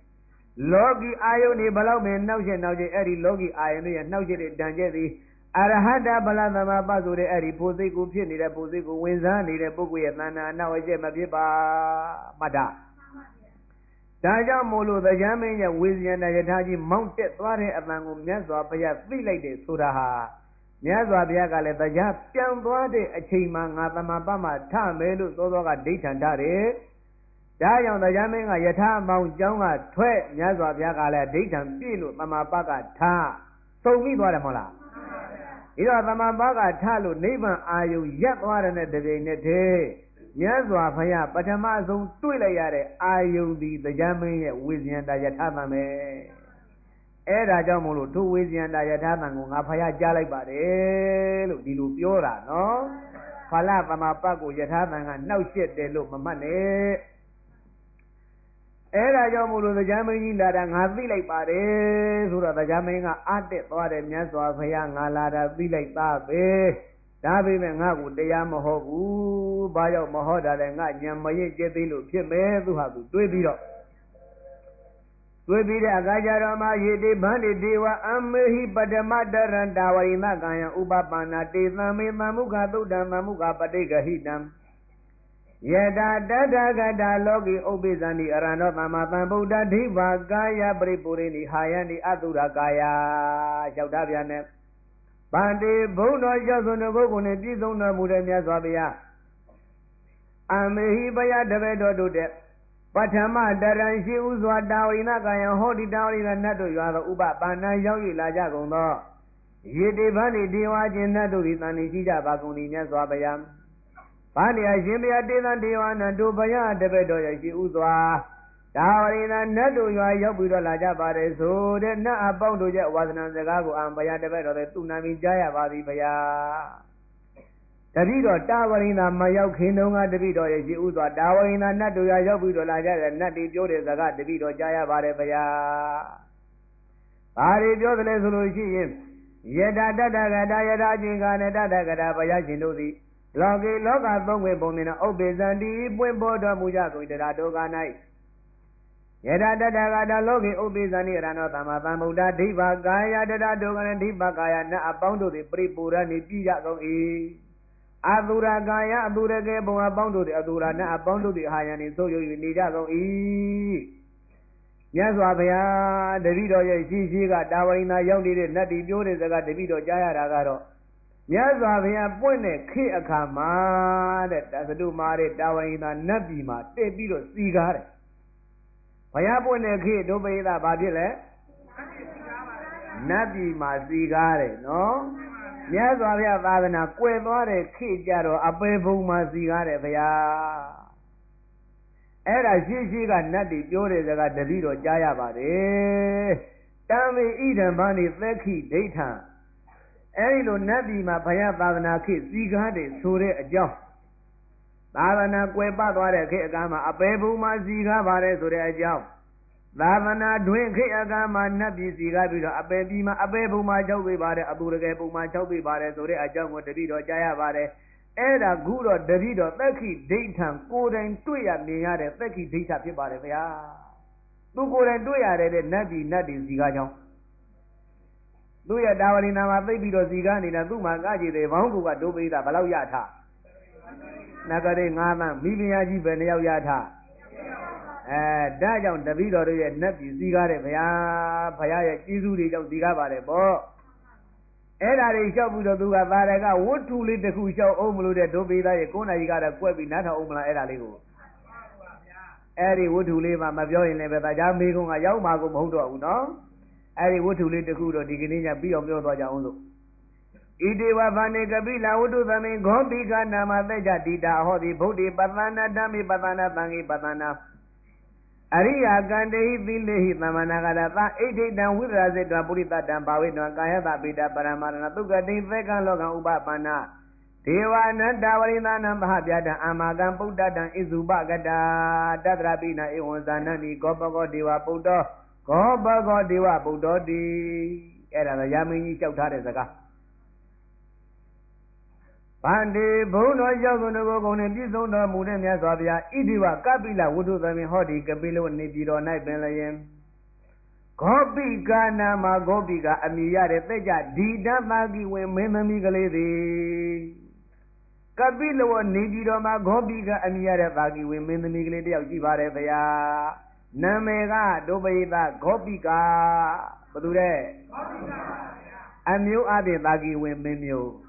လောကီအာယုန်ဒီဘလောက်ပင်နှောက်ရှက်အဲ့ဒီလောကီအာယုန်တွေရဲ့နှောက်ရှက်တဲ့တန်ကျက်သည်အရဟတဗလသမပဆိုတဲ့အဲ့ဒီဖို့စိတ်ကိုဖြစ်နေတဲ့ဖို့စိတ်ကိုဝင်စားနေတဲ့ပုဂ္ဂိုလ်ရဲ့သဏ္ဍာန်အနောက်အကျက်မဖြစ်ပါမှတ်တာဒါကြောင့်မို့လို့တရားမင်းရဲ့ဝေဇယန္တယထာကြီးမောင်းတက်သွားတဲ့အတန်ကိုမြတ်စွာဘုရားသိလိုက်တယ်ဆိုတာဟာမြတ်စွာဘုရားကလည်းတရားပြန်သွားတဲ့အချိန်မှာငါသမပမှထမယ်လို့သောသောကဒိဋ္ဌံထားတယ်ဒါကြောင့်တရားမင်းကယထာမောင်းကျောင်းကထွက်မြတ်စွာဘုရားကလည်းဒိဋ္ဌံပြည့်လို့သမပကထားစုံပြီးသွားတယ်မဟုတ်လားဒီတော့သမပကထားလို့နိဗ္ဗာန်အာယုရပ်သွားတဲ့တပြိမ်နဲ့တည်းမြတ်စွာဘုရားပထမဆုံးတွေ့လိုက်ရတဲ့အာယုဒီတရားမင်းရဲ့ဝိဇယန္တယထာသံပဲအဲ့ဒါကြောင့်မို့လို့သူဝိဇယန္တယထာသံကိုငါဘုရားကြားလိုက်ပါတယ်လို့ဒီလိုပြောတာနော်ဖလသမပတ်ကိုယထာသံကနှောက်ရှက်တယ်လို့မမှတ်နဲ့အဲ့ဒါကြောင့်မို့လို့တရားမင်းကြီးလာတာငါသိလိုက်ပါတယ်ဆိုတော့တရားမင်းကအတက်သွားတယ်မြတ်စွာဘုရားငါလာတာသိလိုက်သားပဲဒါပေမဲ့ငါ့ကိုတရားမဟုတ်ဘူးဘာကြောင့်မဟုတ်တာလဲငါညံမရစ်ကျသေးလို့ဖြစ်မယ်သူဟာသူတွေးပြီးတဲ့အခါကျတော့မှယေတိဗန္တိဒေဝအမေဟိပတမတရံတာဝရိမကံယဥပပန္နာတေသံမေသံမုခသုဒ္ဓံသံမုခပတိကဟိတံယတာတတဂတလောကီဥပ္ပိသန္တိအရဏောသမ္မာသမ္ဗုဒ္ဓဒိဗ္ဗာကာယပရိပုရိနိဟာယန္တိအတုရကာယလျှောက်တာပြန်နဲ့ဗန္တိဘုံတော်ရောက်စွန်ကိုယ်ကိုနဲ့ပြည့်စုံတော်မူတဲ့မြတ်စွာဘုရားအမေဟိဘယတပည့်တော်တို့တဲ့ပထမတရံရှိဥစွာတာဝိနကံယဟောတိတာဝိနနတ်တို့ရွာသောဥပပန္နရောက်၍လာကြကုန်သောယေတိဗန္တိဒေဝချင်းနတ်တို့သည်တန်နေရှိကြပါကုန်၏မြတ်စွာဘုရားဗန္တိအရှင်ဘုရားတေသံဒေဝနတ်တို့ဘုရားတပည့်တော်ရဲ့ရှိဥစွာတာဝရိနနတ်တို့ရွာရောက်ပြီးတော့လာကြပါတယ်ဆိုတဲ့နတ်အပေါင်းတို့ရဲ့ဝါသနာစကားကိုဘုရားတပည့်တော်တွေသူနာမည်ကြားရပါသည်ဘုရားတတိတော်တာဝရိနာမရောက်ခင်တုန်းကတတိတော်ရဲ့ရှိဥစွာတာဝရိနာနတ်တို့ရွာရောက်ပြီးတော့လာကြတဲ့နတ်တွေပြောတဲ့စကားတတိတော်ကြားရပါတယ်ဘုရားဘာတွေပြောသလဲဆိုလို့ရှိရင်ယတတတဂတယထာချင်းကနဲ့တတဂတဘုရားရှင်တို့သည်လောကီလောကသုံးဝင်ပုံမြင်သောဥပ္ပေဇန္တိပွင့်ပေါ်တော်မူကြကုန်တရားတော်က၌ယတတတဂတလောကီဥပ္ပေဇန္တိရဏောသမ္မာသမ္ဗုဒ္ဓဒိဗ္ဗာကာယတတတော်ကနဲ့ဒိဗ္ဗာကာယနတ်အပေါင်းတို့သည်ပရိပူရဏိပြည့်ကြကုန်၏အတုရကာယအတုရကေဘုံအပေါင်းတို့သည်အတုရနတ်အပေါင်းတို့သည်အာယံဤသို့၍နေကြကုန်၏မြတ်စွာဘုရားတတိတော်ရဲ့ရှိကတာဝရိနာရောက်နေတဲ့နတ်တီပြောတဲ့စကားတတိတော်ကြားရတာကတော့မြတ်စွာဘုရားပွင့်တဲ့ခေတ်အခါမှာတဲ့သတုမာတဲ့တာဝရိနာနတ်ပြည်မှာတက်ပြီးတော့စီကားတယ်ဘုရားပွင့်တဲ့ခေတ်ဒုပိသဘာဖြစ်လဲနတ်ပြည်မှာစီကားတယ်နော်မြတ်စွာဘုရားသာသနာကွယ်သွားတဲ့ခေတ်ကြတော့အပေဘုံမှာစီကားတယ်ဘုရားအဲ့ဒါရှိကနတ်တီပြောတဲ့စကားတတိတော်ကြားရပါတယ်တံမေဣဒံဘာနိသက်ခိဒိဋ္ဌံအဲ့ဒီလိုနတ်ပြည်မှာဘုရားသာသနာခေတ်စီကားတယ်ဆိုတဲ့အကြောင်းသာသနာကွယ်ပသွားတဲ့ခေတ်အခါမှာအပေဘုံမှာစီကားပါတယ်ဆိုတဲ့အကြောင်းသာသနာတွင်ခေတ်အခါမှာနတ်ပြည်စီကားပြီးတော့အပေပြည်မှာအပေဘုံမှာ၆ပေပါတယ်အပူရကယ်ဘုံမှာ၆ပေပါတယ်ဆိုတဲ့အကြောင်းကိုတတိတော်ကြားရပါတယ်အဲ့ဒါခုတော့တတိတော်သက်ခိဒိဋ္ဌံကိုယ်တိုင်တွေ့ရမြင်ရတဲ့သက်ခိဒိဋ္ဌဖြစ်ပါတယ်ဗျာသူကိုယ်တိုင်တွေ့ရတဲ့နတ်ပြည်နတ်ပြည်စီကားကြောင်းသူ့ရဲ့တာဝရိနာမှာသိပြီးတော့စီကားနေတာသူ့မှာကကြည်တယ်ဘောင်းကူကဒုပိသဘယ်လောက်ရထနဂရေ9သန်းမိဖုရားကြီးပဲ2ယောက်ရထဒါကြောင့်တပည့်တော်တို့ရဲ့နတ်ပြည်စီကားတဲ့ဘုရားရဲ့ကျေးဇူးတွေကြောင့်စီကားပါတယ်ပေါ့အဲ့ဒါတွေလျှောက်ပြီးတော့သူကသာရကဝတ္ထုလေးတစ်ခုလျှောက်အောင်မလို့တဲ့ဒုပိသရဲ့9နာရီကတော့ကွက်ပြီးနားထောင်အောင်မလားအဲ့ဒါလေးကိုအဲ့ဒီဝတ္ထုလေးမှမပြောရင်လည်းပဲဒါကြောင့်မိကုန်းကရောက်မှာကိုမဟုတ်တော့ဘူးနော်အဲ့ဒီဝတ္ထုလေးတစ်ခုတော့ဒီကနေ့ညပြီးအောင်ပြောသွားကြအောင်လို့ဣတိဝဗန္နေကပိလဝတ္ထုသမိန်ဂောတိကနာမသက်ကြတိတာဟောတိဗုဒ္ဓေပသနာဓမ္မိပသနာသံဃိပသနာအရိယာကန္တေဟိသီလေဟိသမဏဂရသဣဋ္ဌိတံဝိရဇေတပုရိသတံဘာဝေတံကာယတပိတပရမရဏသုကတိသက္ကံလောကံဥပပန္နဒေဝနတဝရိသနံမဟာပြတံအာမကံပုဒ္ဒတံဣဇုပကတာတတရပိနဧဝံဇာနန္တိကောပကောဒေဝပုဒ္ဒောကောပကောဒေဝပုဒ္ဒောတိအဲ့ဒါတော့ရာမင်းကြီးလျှောက်ထားတဲ့စကားဗန္တိဘုံတော်ရောက်သောကိုယ်ကုန်နှင့်ပြည့်စုံတော်မူတဲ့မြတ်စွာဘုရားဣတိဝကပိလဝတ္ထုသမင်ဟောဒီကပိလဝနေပြည်တော်၌ပင်လျင် Gopika nama Gopika amiyare teja dida bagi we menami galedi. Kapilo nibiro ma Gopika amiyare bagi we menami galedi au jibare thaya. Namega dobaida Gopika. Badure. Amyu ade bagi we menyo.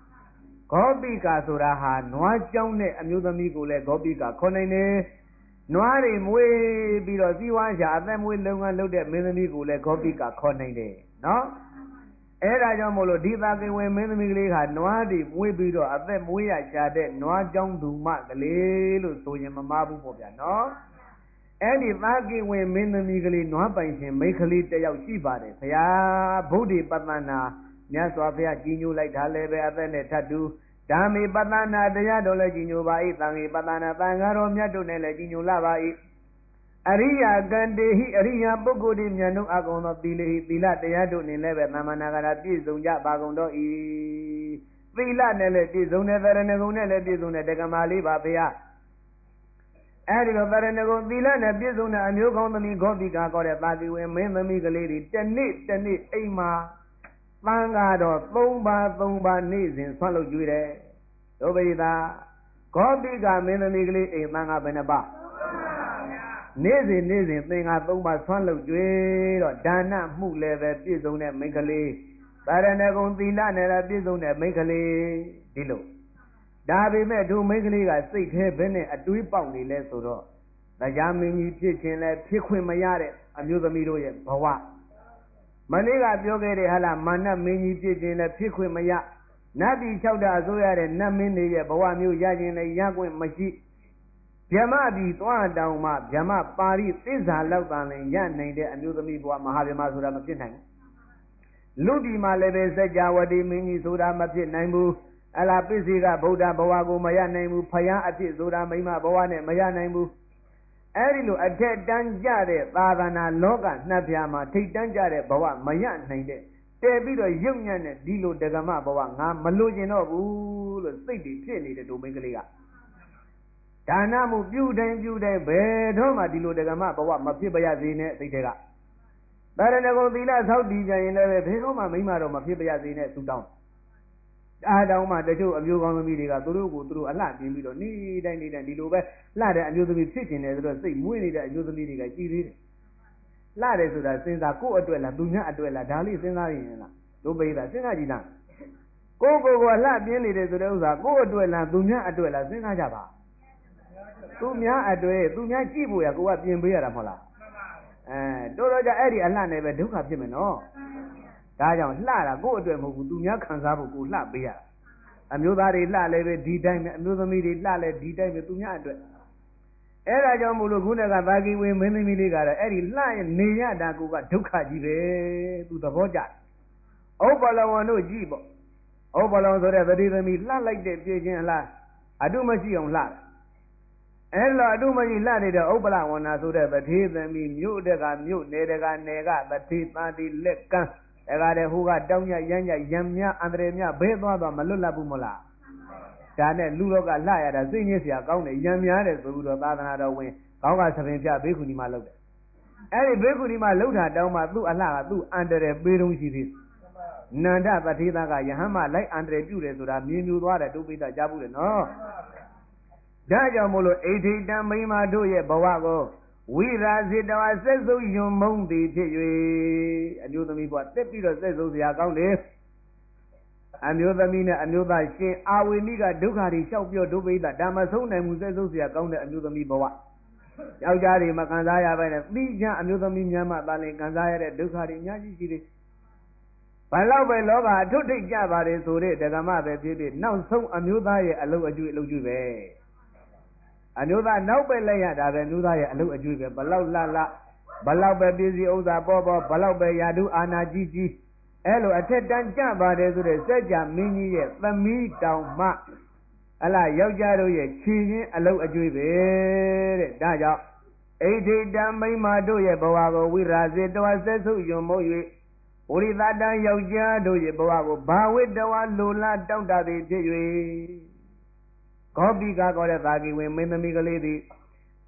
Gopika suraha noa chong ne amyu thami ko le Gopika khonai ne. နွားတွေမွေးပြီးတော့သီးဝါးရှာအသက်မွေးလုံငန်းလုပ်တဲ့မင်းသမီးကိုလည်းဂောပိကခေါ်နိုင်တယ်နော်အဲ့ဒါကြောင့်မို့လို့ဒီသာကေဝင်မင်းသမီးကလေးဟာနွားတွေမွေးပြီးတော့အသက်မွေးရရှာတဲ့နွားကြောင်းသူမကလေးလို့ဆိုရင်မမှားဘူးပေါ့ဗျာနော်အဲ့ဒီသာကေဝင်မင်းသမီးကလေးနွားပိုင်ရှင်မိန်းကလေးတစ်ယောက်ရှိပါတယ်ဘုရားဗုဒ္ဓပတ္တနာမြတ်စွာဘုရားကြီးညိုလိုက်တာလည်းပဲအသက်နဲ့ထပ်တူဓမ္မေပတ္တနာတရားတော်လည်းကြီးညိုပါ၏သံဃေပတ္တနာသံဃာတော်မြတ်တို့နဲ့လည်းကြီးညိုလာပါ၏အရိယာကံတေဟိအရိယာပုဂ္ဂိုလ်တွေမြတ်တို့အကုန်သောသီလေဟိသီလတရားတို့နဲ့လည်းပဲသမ္မာနာဂရာပြည့်စုံကြပါကုန်တော့၏သီလနဲ့လည်းပြည့်စုံတဲ့သရဏဂုံနဲ့လည်းပြည့်စုံတဲ့တက္ကမလေးပါဗျာအဲဒီလိုသရဏဂုံသီလနဲ့ပြည့်စုံတဲ့အမျိုးကောင်းသမီးဂောပိကာခေါ်တဲ့သာတိဝင်မင်းသမီးကလေးတွေတနေ့အိမ်မှာသံဃာတော်3ပါးနေ့စဉ်ဆွမ်းလုပ်ကြွေးတယ်ဒုပိသာဂောပိကာမင်းသမီးကလေးအိမ်သံဃာဘယ်နှပါနေ့စဉ်သင်္ဃာ3ပါးဆွမ်းလုပ်ကြွေးတော့ဒါနမှုလည်းပဲပြည့်စုံတဲ့မိန်းကလေးဗာရဏဂုံသီလနဲ့လည်းပြည့်စုံတဲ့မိန်းကလေးဒီလိုဒါပေမဲ့ဒုမိန်းကလေးကစိတ်แท้ဘယ်နဲ့အတွေးပေါက်နေလဲဆိုတော့တရားမင်းကြီးဖြစ်ခြင်းလည်းဖြစ်ခွင့်မရတဲ့အမျိုးသမီးတို့ရဲ့ဘဝမလေးကပြောခဲ့တဲ့ဟာလားမာနမင်းကြီးဖြစ်ခြင်းလည်းဖြစ်ခွင့်မရနတ်ပြည်6တာအစိုးရတဲ့နတ်မင်းတွေရဲ့ဘဝမျိုးရခြင်းလည်းရခွင့်မရှိဗြဟ္မပြည်သွားတောင်မှဗြဟ္မပါရိသစ္စာလောက်တန်လည်းရနိုင်တဲ့အမျိုးသမီးဘဝမဟာဗြဟ္မဆိုတာမဖြစ်နိုင်ဘူးလူပြည်မှာလည်းပဲစัจ java တိမင်းကြီးဆိုတာမဖြစ်နိုင်ဘူးအလားပစ္စေကဗုဒ္ဓဘဝကိုမရနိုင်ဘူးဖယားအဖြစ်ဆိုတာမိမဘဝနဲ့မရနိုင်ဘူးအဲ့ဒီလိုအထက်တန်းကြတဲ့သာသနာလောကနှပ်ပြာမှာထိတ်တန်းကြတဲ့ဘဝမရနိုင်တဲ့တဲပြီးတော့ရုပ်ညံ့တဲ့ဒီလိုဒဂမဘဝငါမလို့ကျင်တော့ဘူးလို့စိတ်တွေဖြစ်နေတဲ့ဒုမိန်းကလေးကဒါနမှုပြုတိုင်းဘယ်တော့မှဒီလိုဒဂမဘဝမဖြစ်ပါရစေနဲ့စိတ်တွေကဒါရဏဂုံသီလဆောက်တည်ကြရင်လည်းဘယ်တော့မှမိမတော့မဖြစ်ပါရစေနဲ့သူတောင်းအားတောင်းမှတချို့အမျိုးကောင်းသမီးတွေကသူတို့ကိုသူတို့အလှပြင်ပြီးတော့နေ့တိုင်းဒီလိုပဲလှတဲ့အမျိုးသမီးဖြစ်ကျင်တယ်ဆိုတော့စိတ်မွေးနေတဲ့အမျိုးသမီးတွေကကြည်သေးတယ်လှတယ်ဆိုတာစဉ်းစားကိုယ့်အတွက်လားသူများအတွက်လားဒါလေးစဉ်းစားရင်လားတို့ပိဒါစဉ်းစားကြည့်လားကိုကလှပြင်းနေတယ်ဆိုတဲ့ဥစ္စာကိုယ့်အတွက်လားသူများအတွက်လားစဉ်းစားကြပါသူများအတွက်သူများကြည့်ဖို့ရကိုကပြင်ပေးရတာမဟုတ်လားတော်ကြအဲ့ဒီအလှနဲ့ပဲဒုက္ခဖြစ်မယ်နော်ဒါကြောင့်လှတာကိုယ့်အတွက်မဟုတ်ဘူးသူများခံစားဖို့ကိုလှပေးရတာအမျိုးသားတွေလှလည်းပဲဒီတိုင်းပဲအမျိုးသမီးတွေလှလည်းဒီတိုင်းပဲသူများအတွက်အဲ့ဒါကြောင့်မို့လို့ခုနကသာကိဝေမင်းသမီးလေးကတော့အဲ့ဒီလှရင်နေရတာကိုကဒုက္ခကြီးပဲသူသဘောကျဥပ္ပလဝံတို့ကြည့်ပေါ့ဥပ္ပလဝံဆိုတဲ့သတိသမီးလှလိုက်တဲ့ပြည့်ချင်းလှအတုမရှိအောင်လှအဲ့လိုအတုမရှိလှနေတဲ့ဥပ္ပလဝန္နာဆိုတဲ့သတိသမီးမြို့တကမြို့နယ်တကနေကသတိပါတိလက်ကန်းဒါကြတဲ့ဟိုကတောင်းညရမ်းညရံများအန္တရာယ်များဘဲသွားမလွတ်လပ်ဘူးမလားဒါနဲ့လူလောကလှရတာစိတ်ညစ်စရာကောင်းတယ်ရံများတယ်ဆိုပြီးတော့သာသနာတော်ဝင်ခေါင်းကသပင်ပြဘေခုနီမှာလုပ်တယ်အဲ့ဒီဘေခုနီမှာလှုပ်တာတောင်းမှသူ့အလှကသူ့အန္တရာယ်ပေးတုံးရှိသေးနန္ဒပတိသကယဟန်မလိုက်အန္တရာယ်ပြုတယ်ဆိုတာမြင်မြူသွားတယ်ဒုပိသကြားဘူးလေနော်ဒါကြောင့်မို့လို့အိဋ္ဌိတံမိမတို့ရဲ့ဘဝကိုဝိရာဇိတဝဆက်စုပ်ယွန်မုံသည်ဖြစ်၍အမျိုးသမီးဘဝတက်ပြီးတော့ဆက်စုပ်စရာကောင်းတယ်အမျိုးသမီးနဲ့အမျိုးသားရှင်အာဝေနိကဒုက္ခတွေလျှောက်ပြောဒုပိသဒါမဆုံးနိုင်မှုဆက်စုပ်စရာကောင်းတဲ့အမျိုးသမီးဘဝယောက်ျားတွေမခံစားရပါနဲ့သီးခြားအမျိုးသမီးများမှသာလင်ခံစားရတဲ့ဒုက္ခတွေအများကြီးရှိတယ်ဘလောက်ပဲလောကအထွတ်ထိပ်ကြပါတယ်ဆိုတဲ့ဒဂမပဲဖြစ်ဖြစ်နောက်ဆုံးအမျိုးသားရဲ့အလုပ်အကျွေးပဲအမျိုးသားနောက်ပဲလက်ရတာပဲမျိုးသားရဲ့အလုပ်အကျွေးပဲဘလောက်လှဘလောက်ပဲပြည်စည်းဥစ္စာပေါ်ဘလောက်ပဲယာတုအာနာကြီးအဲ့လိုအထက်တန်းကြပါတယ်ဆိုတဲ့စัจ जाမင်းကြီးရဲ့သမီးတောင်မှအလားယောက်ျားတို့ရဲ့ခြေချင်းအလုပ်အကျွေးပဲတဲ့ဒါကြောင့်အိဋ္ဌိတံမိမတို့ရဲ့ဘဝကိုဝိရာဇေတဝဆက်စုယွန်မုံ၍ဝိရိသတံယောက်ျားတို့ရဲ့ဘဝကိုဘာဝိတဝလိုလားတောင့်တသည်ဖြစ်၍ဂောပိကာခေါ်တဲ့သာကိဝင်မင်းသမီးကလေးသည်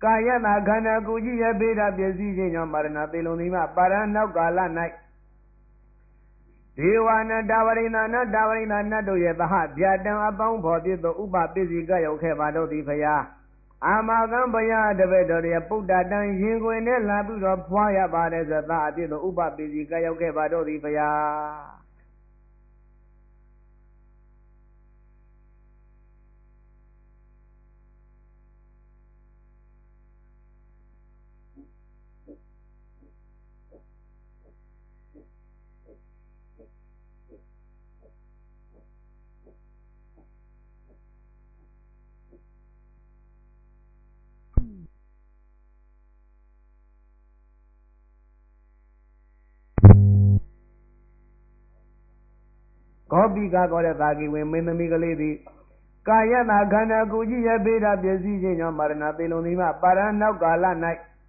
ကာယနာခန္ဓာကိုယ်ကြီးရဲ့ဘေးဓာပစ္စည်းခြင်းကြောင့်မရဏသေလုံးသည်မှပါရဏောက်ကာလ၌ဒေဝနာတဝရိဏနာတဝရိဏနတ်တို့ရဲ့သဟဗျာတံအပေါင်းဖော်ဖြစ်သောဥပပစ္စည်းကရောက်ခဲ့ပါတော့သည်ဖရာအာမကံဘယတပည့်တော်ရဲ့ပုဒ္ဒတံရင်ခွင်နဲ့လာပြီးတော့ဖွာရပါတယ်ဆိုသာအဖြစ်သောဥပပစ္စည်းကရောက်ခဲ့ပါတော့သည်ဖရာဂောပိကခေါ်တဲ့သာကိဝင်မင်းသမီးကလေးသည်ကာယနာခန္ဓာကိုယ်ကြီးရဲ့ဘေးဓာပစ္စည်းခြင်းကြောင့်မရဏသေလုံးသည်မှပါရဏောက်ကာလ၌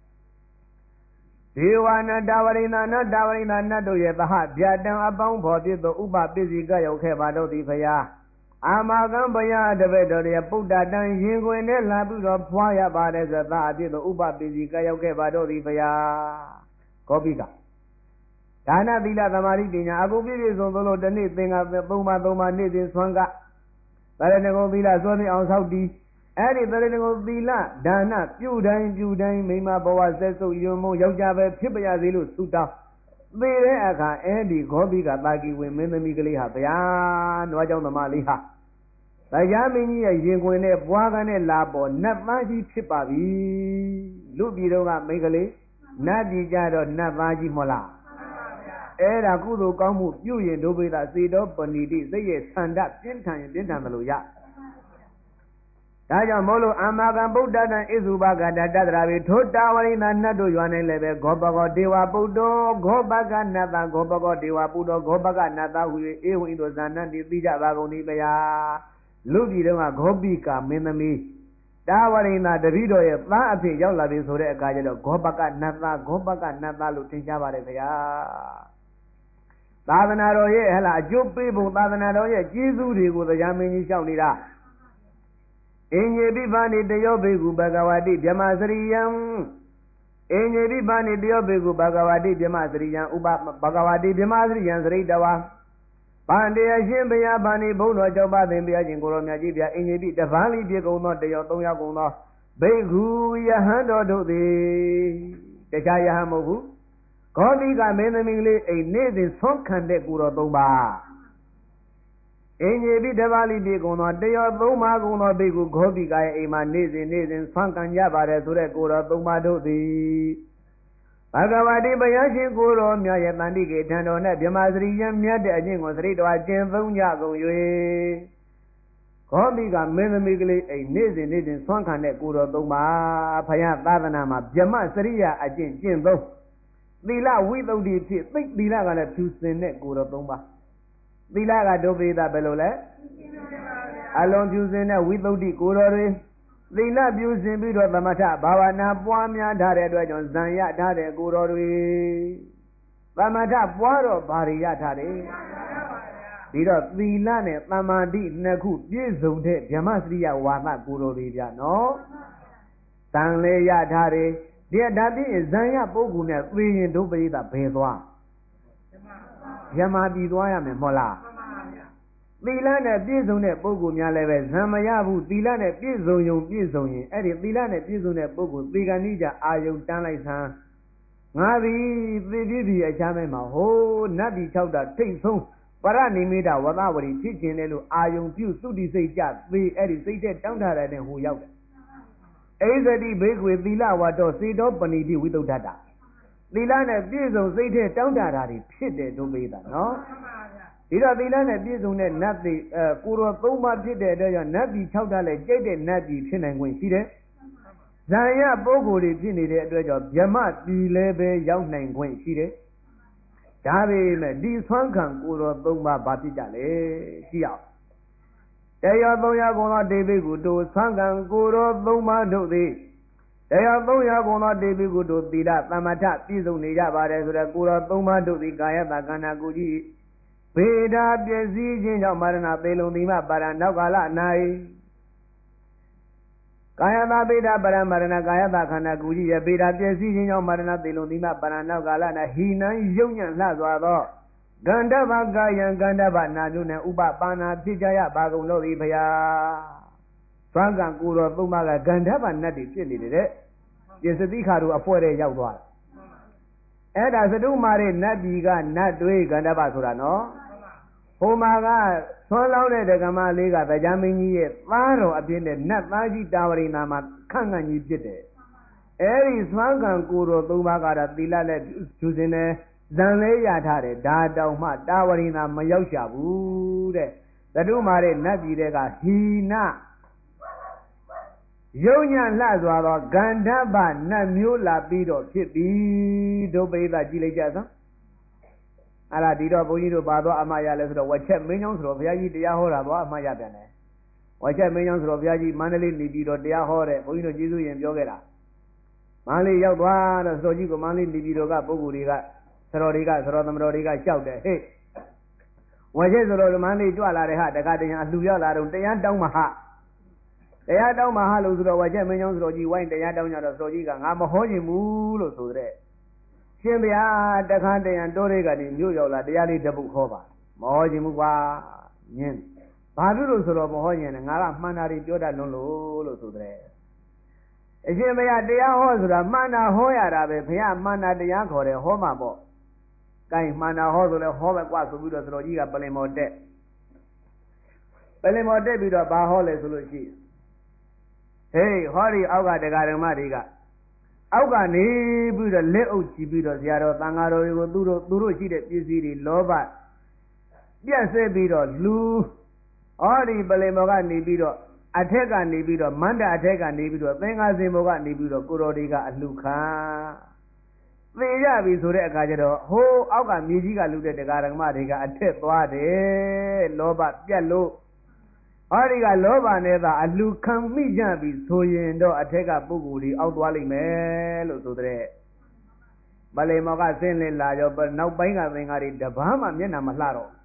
ဒေဝနာတဝရိဏနာတဝရိဏနတ်တို့ရဲ့သဟဗျာတံအပေါင်းဖော်ဖြစ်သောဥပပစ္စည်းကရောက်ခဲ့ပါတော့သည်ဖရာအာမကံဘယတပည့်တော်ရဲ့ပုဒ္ဒတံရင်ခွင်နဲ့လာပြီးတော့ဖွာရပါတယ်ဆိုသာအဖြစ်သောဥပပစ္စည်းကရောက်ခဲ့ပါတော့သည်ဖရာဂောပိကဒါနသီလသမာဓိပညာအကုန်ပြည့်ပြည့်စုံစုံလို့တစ်နေ့သင်္ကသုံးပါးနေ့စဉ်ဆွမ်းကသရဏဂုံသီလစွဲသိအောင်ဆောက်တည်အဲ့ဒီသရဏဂုံသီလဒါနပြုတိုင်းမိမဘဝဆက်စုပ်ယွန်းမုံယောက်ျားပဲဖြစ်ပါရစေလို့ဆုတောင်းသေတဲ့အခါအဲ့ဒီဂောပိကတာကိဝင်မင်းသမီးကလေးဟာဗျာနွားကြောင့်သမားလေးဟာတရားမင်းကြီးရဲ့ရင်ခွင်နဲ့ပွားကနဲ့လာပေါ်နတ်သားကြီးဖြစ်ပါပြီလူပြည်တော်ကမိန်းကလေးနတ်ပြည်ကြတော့နတ်သားကြီးမဟုတ်လားအဲ့ဒါကုသိုလ်ကောင်းမှုပြုရင်ဒုဗေဒစေတောပဏိတိစိတ်ရဲ့ဆန္ဒပြင်းထန်ရင်ပြင်းထန်တယ်လို့ရဒါကြောင့်မို့လို့အာမကံဗုဒ္ဓတံဣဇုဘဂတတတရာဘေထိုတာဝရိဏနတ်တို့ရွာနေလည်းပဲဂောပကောဒေဝပုတ္တောဂောပကနတ္တဂောပကောဒေဝပုတ္တောဂောပကနတ္တဟူ၍ဧဝံဣသောဇာနန္တိသိကြပါကုန်၏ဗျာလူပြည်တော်ကဂောပိကမင်းသမီးတာဝရိဏတပည့်တော်ရဲ့သားအဖြစ်ရောက်လာပြီဆိုတဲ့အခါကျတော့ဂောပကနတ္တလို့သင်ကြားပါတယ်ဗျာသာသနာတော်ရဲ့ဟဲ့လားအကျိုးပေးဖို့သာသနာတော်ရဲ့ကျေးဇူးတွေကိုတရားမင်းကြီးလျှောက်နေတာအင်ညေပိပါဏိတယောဘေကုဘဂဝတိဗြဟ္မစရိယံအင်ညေပိပါဏိတယောဘေကုဘဂဝတိဗြဟ္မစရိယံဥပဘဂဝတိဗြဟ္မစရိယံစရိတဝါဗန္တေအရှင်ဘုရားဗန္ဒီဘုန်းတော်ကြောင့်ပါသင်ဘုရားရှင်ကိုရောမြတ်ကြီးဗျာအင်ညေပိတပန်းလိပြေကုန်သောတယော3ယောက်ကုန်သောဘိက္ခုယဟန်တော်တို့သည်တခြားယဟန်မဟုတ်ဘူးဂောတိကမင်းသမီးလေးအိမ်နေ့စဉ်ဆွမ်းခံတဲ့ကိုတော်3ပါးအင်ကြီးပိတပါဠိပြေကုန်သောတယော3ပါးကုန်သောဘိက္ခုဂောတိကရဲ့အိမ်မှာနေ့စဉ်ဆွမ်းခံကြပါတယ်ဆိုတဲ့ကိုတော်3ပါးတို့သည်ဘဂဝတိဘုရားရှင်ကိုတော်မြတ်ရဲ့တန်တိကေထံတော်နဲ့ဗြဟ္မစရိယံမြတ်တဲ့အချင်းကိုစရိတော်ကျင့်သုံးကြကုန်၍ဂောတိကမင်းသမီးကလေးအိမ်နေ့စဉ်ဆွမ်းခံတဲ့ကိုတော်3ပါးဖယားသာသနာမှာဗြဟ္မစရိယအကျင့်ကျင့်သုံးသီလဝိသုဒ္ဓိဖြစ်သိသီလကလည်းဖြူစင်တဲ့ကိုတော်3ပါးသီလကဒုပိသဘယ်လိုလဲအလုံးဖြူစင်တဲ့ဝိသုဒ္ဓိကိုတော်တွေသီလဖြူစင်ပြီးတော့သမထဘာဝနာပွားများထားတဲ့အတွက်ကြောင့်ဇံရထားတဲ့ကိုတော်တွေသမထပွားတော့ဘာတွေရထားတယ်ပြီးတော့သီလနဲ့သမာဓိနှစ်ခုပြည့်စုံတဲ့ဗြဟ္မစရိယဝါသကိုတော်တွေဗျာနော်တန်လေရထားတယ်ဒီဒါပြည့်ဇံရပုဂ္ဂိုလ်နဲ့သိရင်ဒုပရိသဘယ်သွားယမပြည်သွားရမယ်မဟုတ်လားသီလနဲ့ပြည့်စုံတဲ့ပုဂ္ဂိုလ်များလည်းပဲဇံမရဘူးသီလနဲ့ပြည့်စုံရင်အဲ့ဒီသီလနဲ့ပြည့်စုံတဲ့ပုဂ္ဂိုလ်သေကဏိကြအာယုံတန်းလိုက်ဆန်းငါသည်သေပြည့်ပြီအချမ်းမဲ့မှာဟိုးနတ်ပြည်6တာထိတ်ဆုံးပရဏိမိတဝသဝရီဖြစ်ခြင်းလေလို့အာယုံပြုသုတိစိတ်ကြသေအဲ့ဒီစိတ်တဲ့တောင်းထားတဲ့ဟိုရောက်တယ်အိဇတိဘေကွေသီလဝါတော့စေတောပဏိတိဝိသုဒ္ဓတာသီလနဲ့ပြည့်စုံစိတ်တဲ့တောင်းတာတွေဖြစ်တယ်တို့ပေးတာနော်ဒီတော့သီလနဲ့ပြည့်စုံတဲ့နတ်ပြည်ကိုတော်3ပါးဖြစ်တဲ့အတွက်ကြောင့်နတ်ပြည်6တာလည်းကြိတ်တဲ့နတ်ပြည်ဖြစ်နိုင်ခွင့်ရှိတယ်ဇာယပုဂ္ဂိုလ်တွေဖြစ်နေတဲ့အတွက်ကြောင့်ဗြဟ္မပြည်လည်းပဲရောက်နိုင်ခွင့်ရှိတယ်ဒါပေမဲ့ဒီဆွမ်းခံကိုတော်3ပါးဘာဖြစ်ကြလဲကြည့်အောင်တရား300ကုန်သောဒေဝိကုတို့ဆွမ်းခံကိုတော်3ပါးတို့သည်တရား300ကုန်သောဒေဝိကုတို့သီလသမထပြည့်စုံနေကြပါတယ်ဆိုတော့ကိုတော်3ပါးတို့သည်ကာယတခန္ဓာကိုယ်ကြီးဘေဒာပစ္စည်းခြင်းကြောင့်မရဏသေလုံးသည်မှပါရဏောကာလ၌ကာယတာပိဋကပရမရဏကာယတာခန္ဓာကိုယ်ကြီးရဲ့ပိဋကပျက်စီးခြင်းကြောင့်မရဏသေလုံးသီမပရဏောကာလ၌ဟိနံယုံညံ့လှစွာသောကန္တဗကာယံကန္တဗနာမျိုးနဲ့ဥပပါဏာဖြစ်ကြရပါကုန်လို့သည်ဖျားသွမ်းကံကိုယ်တော်သုံးပါးကကန္တဗနတ်တွေဖြစ်နေတယ်တဲ့ပြစ္စတိခါတို့အဖွဲတဲ့ရောက်သွားအဲ့ဒါသတုမာရဲ့နတ်ပြည်ကနတ်တွေကန္တဗဆိုတာနော်ဟိုမှာကသွန်းလောင်းတဲ့ဒကမလေးကတရားမင်းကြီးရဲ့သားတော်အဖြစ်နဲ့နတ်သားကြီးတာဝရိနာမှာခန့်ခန့်ကြီးဖြစ်တယ်အဲ့ဒီသွမ်းကံကိုယ်တော်သုံးပါးကတော့သီလနဲ့ကျူစင်တယ်ဇံလေးရထားတယ်ဒါတောင်မှတာဝရိနာမရောက်ရှာဘူးတဲ့သတုမာရဲ့နတ်ပြည်တွေကဟိနယုံညံ့လှစွာသောဂန္ဓဗနတ်မျိုးလာပြီးတော့ဖြစ်ပြီဒုပိသကြည့်လိုက်ကြစမ်းအဲ့ဒါဒီတော့ဘုန်းကြီးတို့ပါတော့အမှားရလဲဆိုတော့ဝချက်မင်းချောင်းဆိုတော့ဘုရားကြီးတရားဟောတာတော့အမှားရပြန်တယ်ဝချက်မင်းချောင်းဆိုတော့ဘုရားကြီးမန္တလေးနေပြီးတော့တရားဟောတဲ့ဘုန်းကြီးတို့ကျေးဇူးရင်ပြောခဲ့တာမန္တလေးရောက်သွားတော့စောကြီးကမန္တလေးနေပြီးတော့ကပုဂ္ဂိုလ်တွေကသတော်သမတော်တွေကရှောက်တယ်ဟေ့ဝချက်ဆိုတော့မန္တလေးကြွလာတဲ့ဟာတခါတည်းအလှရောက်လာတော့တရားတောင်းမဟာတရားတောင်းမဟာလို့ဆိုတော့ဝချက်မင်းချောင်းဆိုတော့ကြီးဝိုင်းတရားတောင်းကြတော့စောကြီးကငါမဟောခြင်းဘူးလို့ဆိုတဲ့ရှင်ဗျာတခါတည်းတိုးတွေကနေမြို့ရောက်လာတရားလေးတပုတ်ဟောပါမဟောခြင်းဘူးကွာညင်းဘာဖြစ်လို့ဆိုတော့မဟောခြင်းနဲ့ငါကမှန်တာတွေပြောတတ်လွန်းလို့ဆိုတဲ့အရှင်ဘုရားတရားဟောဆိုတာမှန်တာဟောရတာပဲဘုရားမှန်တာတရားခေါ်တယ်ဟောမှာပေါ့ကိုင်းမှန်တာဟောဆိုလဲဟောပဲကွာဆိုပြီးတော့သတော်ကြီးကပလင်မော်တက်ပြီးတော့ဘာဟောလဲဆိုလို့ရှိဟေးဟောဒီအောက်ကတရားဓမ္မတွေကအောက်ကနေပြီးတော့လက်အုပ်ကြည့်ပြီးတော့ဇာတော်တန်ဃာတော်တွေကိုသူတို့ရှိတဲ့ပစ္စည်းတွေလောဘပြတ်ဆဲပြီးတော့လူဟောဒီပလင်မော်ကနေပြီးတော့အထက်ကနေပြီးတော့မန္တအထက်ကနေပြီးတော့သင်္ဃာစင်ဘောကနေပြီးတော့ကိုတော်တွေကအလှခံသေရပြီဆိုတဲ့အခါကျတော့ဟိုးအောက်ကမြေကြီးကလူတဲ့တရားဓမ္မတွေကအထက်သွားတယ်လောဘပြတ်လို့ဟောဒီကလောဘနဲ့သာအလှခံမိကြပြီဆိုရင်တော့အထက်ကပုဂ္ဂိုလ်တွေအောက်သွားလိမ့်မယ်လို့ဆိုတဲ့ပလင်မော်ကဆင်းလင်းလာရောနောက်ပိုင်းကသင်္ဃာတွေတပားမှမျက်နှာမလှတော့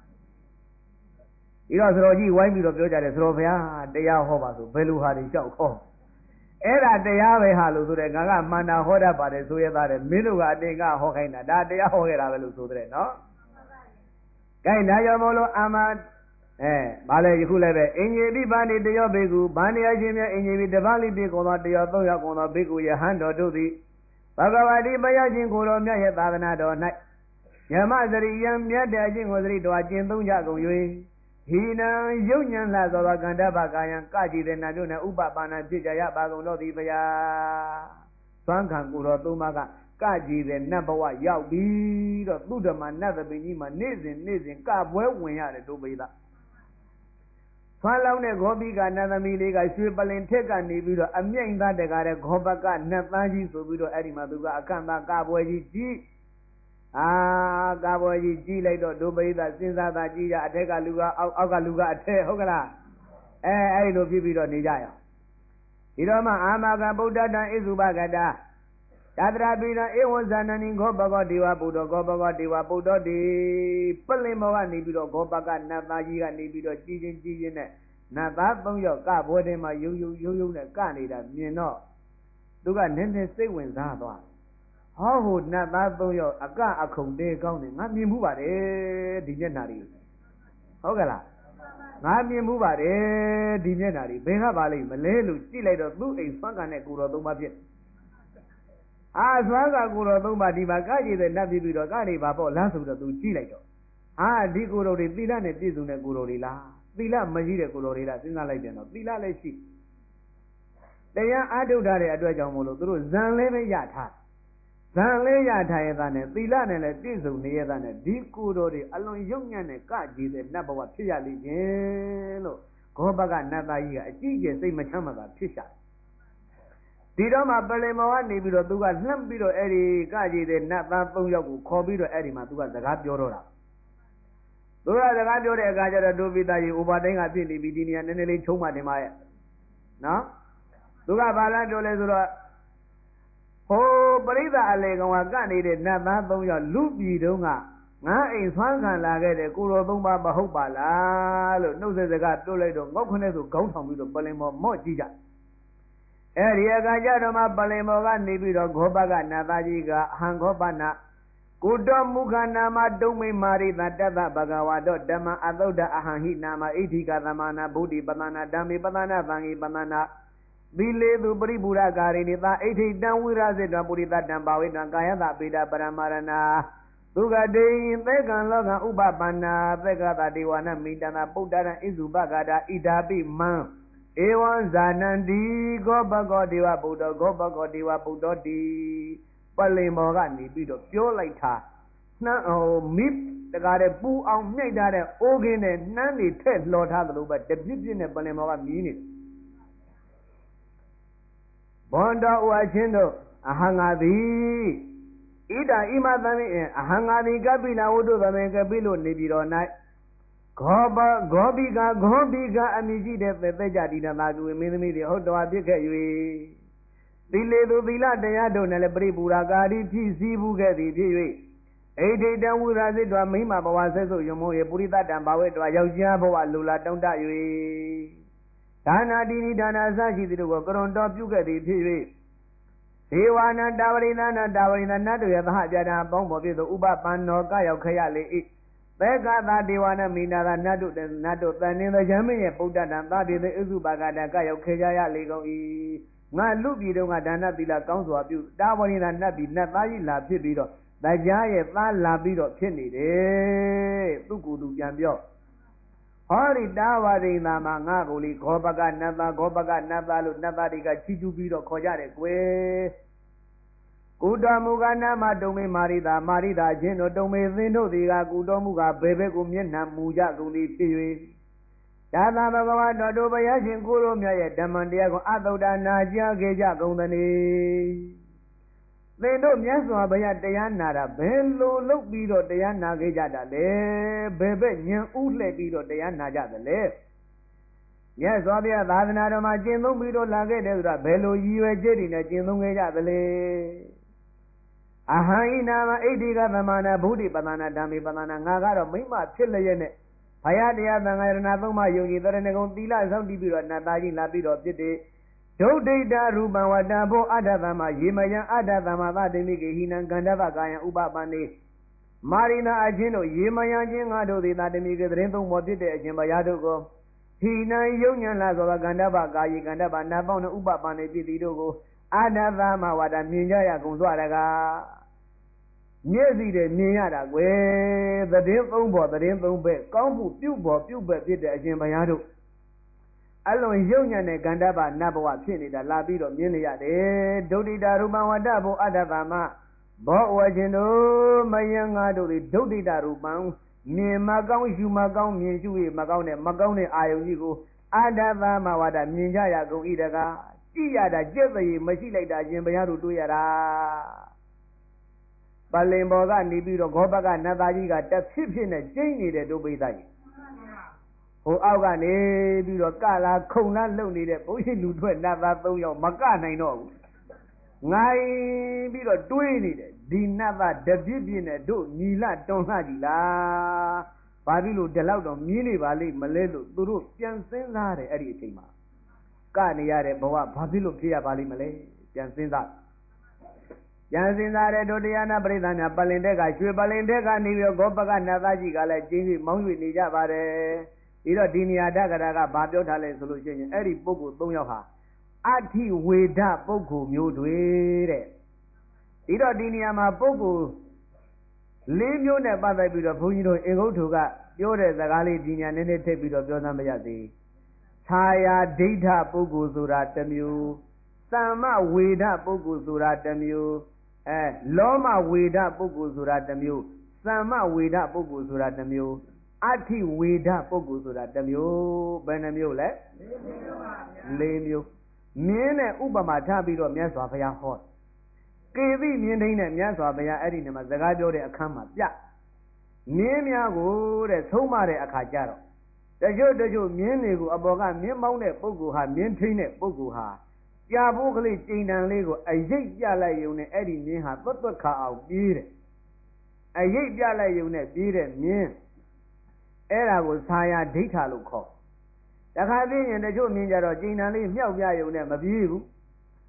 ဒီတော့သတော်ကြီးဝိုင်းပြီးတော့ပြောကြတယ်သတော်ဘုရားတရားဟောပါဆိုဘယ်လိုဟာတွေလျှောက်ခေါ်အဲ့ဒါတရားပဲဟာလို့ဆိုတဲ့ငါကမှန်တာဟောတတ်ပါတယ်ဆိုရသားတယ်မင်းတို့ကအတင်ကဟောခိုင်းတာဒါတရားဟောခဲ့တာပဲလို့ဆိုတဲ့နော်ကဲဒါကြောင့်မို့လို့အာမဘာလဲယခုလည်းပဲအင်ကြီးပိပါဏိတယောဘေကုဗန္တရားချင်းများအင်ကြီးပိတပါးလိပိကုံသောတယော300ကုံသောဘေကုယဟန်တော်တို့သည်ဘဂဝတိဘုရားရှင်ကိုယ်တော်မြတ်ရဲ့သာသနာတော်၌ယမစရိယံမြတ်တဲ့အချင်းကိုစရိတော်ကျင့်သုံးကြကုန်၍ဟိနံယုံညံလှသောကန္တဗကာယံကကြည်တဲ့နာတို့နဲ့ဥပပါဏာဖြစ်ကြရပါကုန်တော်သည်ဘုရားသွမ်းခံကိုယ်တော်သုံးပါးကကြည်တဲ့နတ်ဘဝရောက်ပြီးတော့သုဓမ္မနတ်သမီးကြီးမှာနေ့စဉ်ကပွဲဝင်ရတယ်တို့ပိသဆွမ်းလောင်းတဲ့ဂောပိကနတ်သမီးလေးကရွှေပလင်ထက်ကနေပြီးတော့အမြိုင်သားတကားတဲ့ဂောပကနတ်သားကြီးဆိုပြီးတော့အဲ့ဒီမှာသူကအကန့်သားကပွဲကြီးကြီးကပွဲကြီးကြီးလိုက်တော့ဒုပိသစဉ်းစားတာကြီးကြအထက်ကလူကအောက်ကလူကအထက်ဟုတ်ကလားအဲ့လိုဖြစ်ပြီးတော့နေကြရအောင်ဒီတော့မှအာမကဗုဒ္ဓတံဣစုပကတာတတရာပိဏဧဝံဇာနနိဂောပကောဒေဝဗုဒ္ဓဂောပကောဒေဝဗုဒ္ဓတိပလင်မောကနေပြီးတော့ဂောပကနတ်သားကြီးကနေပြီးတော့ကြီးချင်းနဲ့နတ်သား3ယောက်ကပွဲထဲမှာယုံနဲ့ကနေတာမြင်တော့သူကနည်းနည်းစိတ်ဝင်စားသွားဟောဟိုနတ်သား3ယောက်အခုံတဲကောင်းတယ်ငါမြင်မှုပါတယ်ဒီမျက်နှာတွေဟုတ်ကလားငါမြင်မှုပါတယ်ဒီမျက်နှာတွေဘယ်ကပါလိမ့်မလဲလို့ကြည့်လိုက်တော့သူ့အိမ်ဆွမ်းကန်တဲ့ကိုတော်3ပါးဖြစ်ဆွမ်းကကိုတော်3ပါးဒီမှာကကြည်တဲ့နတ်ပြည်ပြီးတော့ကနေပါပေါ့လမ်းဆိုတော့သူကြည့်လိုက်တော့ဒီကိုတော်တွေသီလနဲ့ပြည့်စုံတဲ့ကိုတော်တွေလားသီလမရှိတဲ့ကိုတော်တွေလားစဉ်းစားလိုက်တယ်တော့သီလလည်းရှိတရားအားထုတ်ထားတဲ့အတွက်ကြောင့်မို့လို့သူတို့ဇံလည်းပဲရထားဇံလေးရထားရတဲ့နဲ့သီလနဲ့လည်းပြည့်စုံနေရတဲ့နဲ့ဒီကိုတော်တွေအလွန်ယုံညံ့တဲ့ကကြည်တဲ့နတ်ဘဝဖြစ်ရလိမ့်မယ်လို့ဂောဘကနတ်သားကြီးကအကြီးကျယ်စိတ်မချမ်းသာဖြစ်ရှာဒီတော့မှပလင်မောကနေပြီးတော့သူကလှမ်းပြီးတော့အဲ့ဒီကကြည်တဲ့နတ်သား3ယောက်ကိုခေါ်ပြီးတော့အဲ့ဒီမှာသူကစကားပြောတော့တာသူကစကားပြောတဲ့အခါကျတော့ဒုပိသားကြီးဥပါတိုင်းကပြည့်နေပြီဒီနေရာနည်းနည်းလေးချုံးမှတင်ပါရဲ့နော်သူကဘာလားပြောလဲဆိုတော့ဟိုပရိသအလေကောင်ကနေတဲ့နတ်သား3ယောက်လူပြည်တုံးကငါအိမ်ဆွမ်းခံလာခဲ့တဲ့ကိုတော်3ပါးမဟုတ်ပါလားလို့နှုတ်ဆက်စကားပြောလိုက်တော့ငေါက်ခနဲ့ဆိုခေါင်းထောင်ပြီးတော့ပလင်မော်မော့ကြည့်ကြအဲ့ဒီအခါကျတော့မှပလင်ပေါ်ကနေပြီးတော့ဂောဘကနတ်သားကြီးကဟံဂောပနာကုတောမုခနာမတုံမိမာရိတတတဘဂဝါတောဓမ္မအသုဒ္ဓအဟံဟိနာမဣဋ္ဌိကသမနာဗုဒ္ဓိပသနာဓမ္မေပသနာသံဃိပသနာသီလေသူပရိပူရကာရိနိသာဣဋ္ဌိတံဝိရစေတံပုရိသတံပါဝိတံကာယတပေတပရမရဏသုခတေသက္ကံလောကဥပပန္နာသက္ကတဒေဝနာမိတနာပုတ္တရံဣစုပဂတာဣဒာပိမံဧဝံဇာနန္တိဂောဘဂောဒေဝဗုဒ္ဓဂောဘဂောဒေဝဗုဒ္ဓတိပလင်မောကနေပြီးတော့ပြောလိုက်တာနှမ်းမိတကားတဲ့ပူအောင်မြိုက်ထားတဲ့အိုးကင်းနဲ့နှမ်းတွေထက်လှော်ထားသလိုပဲတပြစ်ပြစ်နဲ့ပလင်မောကမြည်နေတယ်ဘွန်တော်ဥအချင်းတို့အဟံငါသည်ဣဒာဣမသမိအဟံငါသည်ကပိနာဝတ္တသမေကပိလို့နေပြီးတော့၌ဂောဘိကအမိရှိတဲ့သက်ကြတိနသာကုမင်းသမီးတွေဟုတ်တော်ဖြစ်ခဲ့၍သီလေသူသီလတရားတို့နဲ့လည်းပရိပူရာကာတိဖြစ်စည်းဘူးခဲ့သည်ဖြစ်၍ဣဋ္ဌိတံဝိရာဇိတောမိမဘဝဆက်စုပ်ယုံမိုး၏ပုရိသတံဘာဝေတောယောက်ျားဘဝလူလာတောင်းတ၍ဒါနာတိနိဒါနာအစရှိသည်တို့ကိုကရွန်တော်ပြုခဲ့သည်ဖြစ်၍ဒေဝနာတာဝရိသနာတာဝရိသနတ်တို့ရဲ့သဟပြတာပေါင်းပေါ်ဖြစ်သောဥပပန္နောကရောက်ခရလေ၏သက္ကသာဒေဝနာမိနာသာနတ်တို့တန်နေသောယမင်းရဲ့ပုဒ္ဒတံသာတိသေဥစုပါကတံကရောက်ခေကြရလေကုန်၏ငါလူပြည်တို့ကဒါနသီလကောင်းစွာပြုတာဝရိသနတ်ပြည်နတ်သားကြီးလာဖြစ်ပြီးတော့တရားရဲ့သားလာပြီးတော့ဖြစ်နေတယ်သူကူတူပြန်ပြောဟောဒီတာဝရိသမှာငါကိုလေဂောဘကနတ်သားလို့နတ်သားတွေကချီးကျူးပြီးတော့ခေါ်ကြတယ်ကွယ်ကုတော်မူကနာမတုံမေမာရိတာအချင်းတို့တုံမေသင်တို့သည်ကကုတော်မူကဘယ်ဘက်ကိုမျက်နှာမူကြကုန်သည်ဖြစ်၍ဒါသာဘဂဝါတော်တို့ဘုရားရှင်ကိုလိုမြတ်ရဲ့ဓမ္မတရားကိုအသုဒ္ဓနာကြားခဲ့ကြကုန်သနည်းသင်တို့မြတ်စွာဘုရားတရားနာတာဘယ်လိုလုပ်ပြီးတော့တရားနာခဲ့ကြတာလဲဘယ်ဘက်ဉာဏ်ဥလှည့်ပြီးတော့တရားနာကြသလဲမြတ်စွာဘုရားသာသနာတော်မှာကျင့်သုံးပြီးတော့လာခဲ့တယ်ဆိုတာဘယ်လိုရည်ရွယ်ချက်တွေနဲ့ကျင့်သုံးခဲ့ကြသလဲအဟံဣနာမဣဋ္ဌိကသမနာဗုဒ္ဓိပသနာဓမ္မေပသနာငါကတော့မိမဖြစ်လျက်နဲ့ဘုရားတရားသံဃာရဏသုံးပါးယုံကြည်တရဏဂုံသီလဆောက်တည်ပြီးတော့နတ်သားကြီးလာပြီးတော့ဖြစ်တဲ့ဒုဒိတာရူပံဝတ္တဘောအဋ္ဌသမယေမယံအဋ္ဌသမသတိမိကေဟိနံကန္တဗကာယံဥပပန္နေမာရိနာအချင်းတို့ယေမယံချင်းငါတို့သည်သတိမိကေသတင်းသုံးပေါ်ဖြစ်တဲ့အချင်းဘုရားတို့ကိုဟိနံယုံညံလာသောကန္တဗကာယေကန္တဗနာပေါင်းနဲ့ဥပပန္နေဖြစ်သည်တို့ကိုအဋ္ဌသမဝတ္တမြင်ကြရကုန်သွားတကားမျက်စိနဲ့မြင်ရတာကွယ်သတင်းသုံးဘက်ကောင်းမှုပြုဘက်ဖြစ်တဲ့အရှင်ဘုရားတို့အလွန်ယုံညံ့တဲ့ကန္တဗနတ်ဘဝဖြစ်နေတာလာပြီးတော့မြင်နေရတယ်ဒုတိတာရူပံဝတ္တဘောအဋ္ဌသမဘောဝရှင်တို့မယံငါတို့သည်ဒုတိတာရူပံမြင်မကောင်းရှုမကောင်းမြင်ရှုရမကောင်းတဲ့အာယုန်ကြီးကိုအဋ္ဌသမဝတ္တမြင်ကြရကုန်ဤတကားကြည့်ရတာကြက်သေးမရှိလိုက်တာရှင်ဘုရားတို့တွေ့ရတာပလင်ဘော်ကနေပြီးတော့ဂောဘကနတ်သားကြီးကတဖြစ်နဲ့ကျိန်းနေတဲ့ဒုပိသကြီးဟိုအောက်ကနေပြီးတော့ကလာခုံလာလုံနေတဲ့ဘုန်းကြီးလူထွက်နတ်သား၃ယောက်မကနိုင်တော့ဘူးငိုင်းပြီးတော့တွေးနေတယ်ဒီနတ်သားတပြစ်နဲ့တို့ညီလတွန်လှကြည်လားဘာဖြစ်လို့ဒီလောက်တော့မြင်းနေပါလိမ့်မလဲလို့သူတို့ပြန်စဉ်းစားတယ်အဲ့ဒီအချိန်မှာကနေရတဲ့ဘဝဘာဖြစ်လို့ဖြစ်ရပါလိမ့်မလဲပြန်စဉ်းစားတဲ့ဒုတိယနာပရိသနာပလင်တဲ့ကရွှေပလင်တဲ့ကနေပြီးတော့ဂောပကနတ်သားကြီးကလည်းကျင်းပြီးမောင်း၍နေကြပါတယ်ပြီးတော့ဒီနေရာဓကရာကဘာပြောထားလဲဆိုလို့ရှိရင်အဲ့ဒီပုဂ္ဂိုလ်၃ယောက်ဟာအဋ္ဌိဝေဒပုဂ္ဂိုလ်မျိုးတွေတဲ့ပြီးတော့ဒီနေရာမှာပုဂ္ဂိုလ်၄မျိုးနဲ့ပတ်သက်ပြီးတော့ဘုန်းကြီးတို့အင်္ဂုတ္ထုကပြောတဲ့စကားလေးဒီညာနည်းနည်းထည့်ပြီးတော့ပြောသမ်းမရသေးခြာယာဒိဋ္ဌပုဂ္ဂိုလ်ဆိုတာတစ်မျိုးသမ္မဝေဒပုဂ္ဂိုလ်ဆိုတာတစ်မျိုးလောမဝေဒပုဂ္ဂိုလ်ဆိုတာတစ်မျိုးသမ္မဝေဒပုဂ္ဂိုလ်ဆိုတာတစ်မျိုးအဋ္ဌိဝေဒပုဂ္ဂိုလ်ဆိုတာတစ်မျိုးဘယ်နှမျိုးလဲ၄မျိုးမြင်းနဲ့ဥပမာထားပြီးတော့မြတ်စွာဘုရားဟောကေသိမြင်းထိန်နဲ့မြတ်စွာဘုရားအဲ့ဒီနေမှာစကားပြောတဲ့အခန်းမှာပြမြင်းများကိုတဲ့ဆုံးမတဲ့အခါကျတော့တချို့မြင်းတွေကိုအပေါ်ကမြင်းမောင်းတဲ့ပုဂ္ဂိုလ်ဟာမြင်းထိန်တဲ့ပုဂ္ဂိုလ်ဟာကြာဖို့ကလေးကျိန်တန်လေးကိုအရိပ်ပြလိုက်ရုံနဲ့အဲ့ဒီမြင်းဟာသွက်ခါအောင်ပြေးတယ်အရိပ်ပြလိုက်ရုံနဲ့ပြေးတဲ့မြင်းအဲ့ဒါကိုသာယာဒိဋ္ဌလို့ခေါ်တခါသိရင်တချို့မြင်ကြတော့ကျိန်တန်လေးမြောက်ပြရုံနဲ့မပြေးဘူး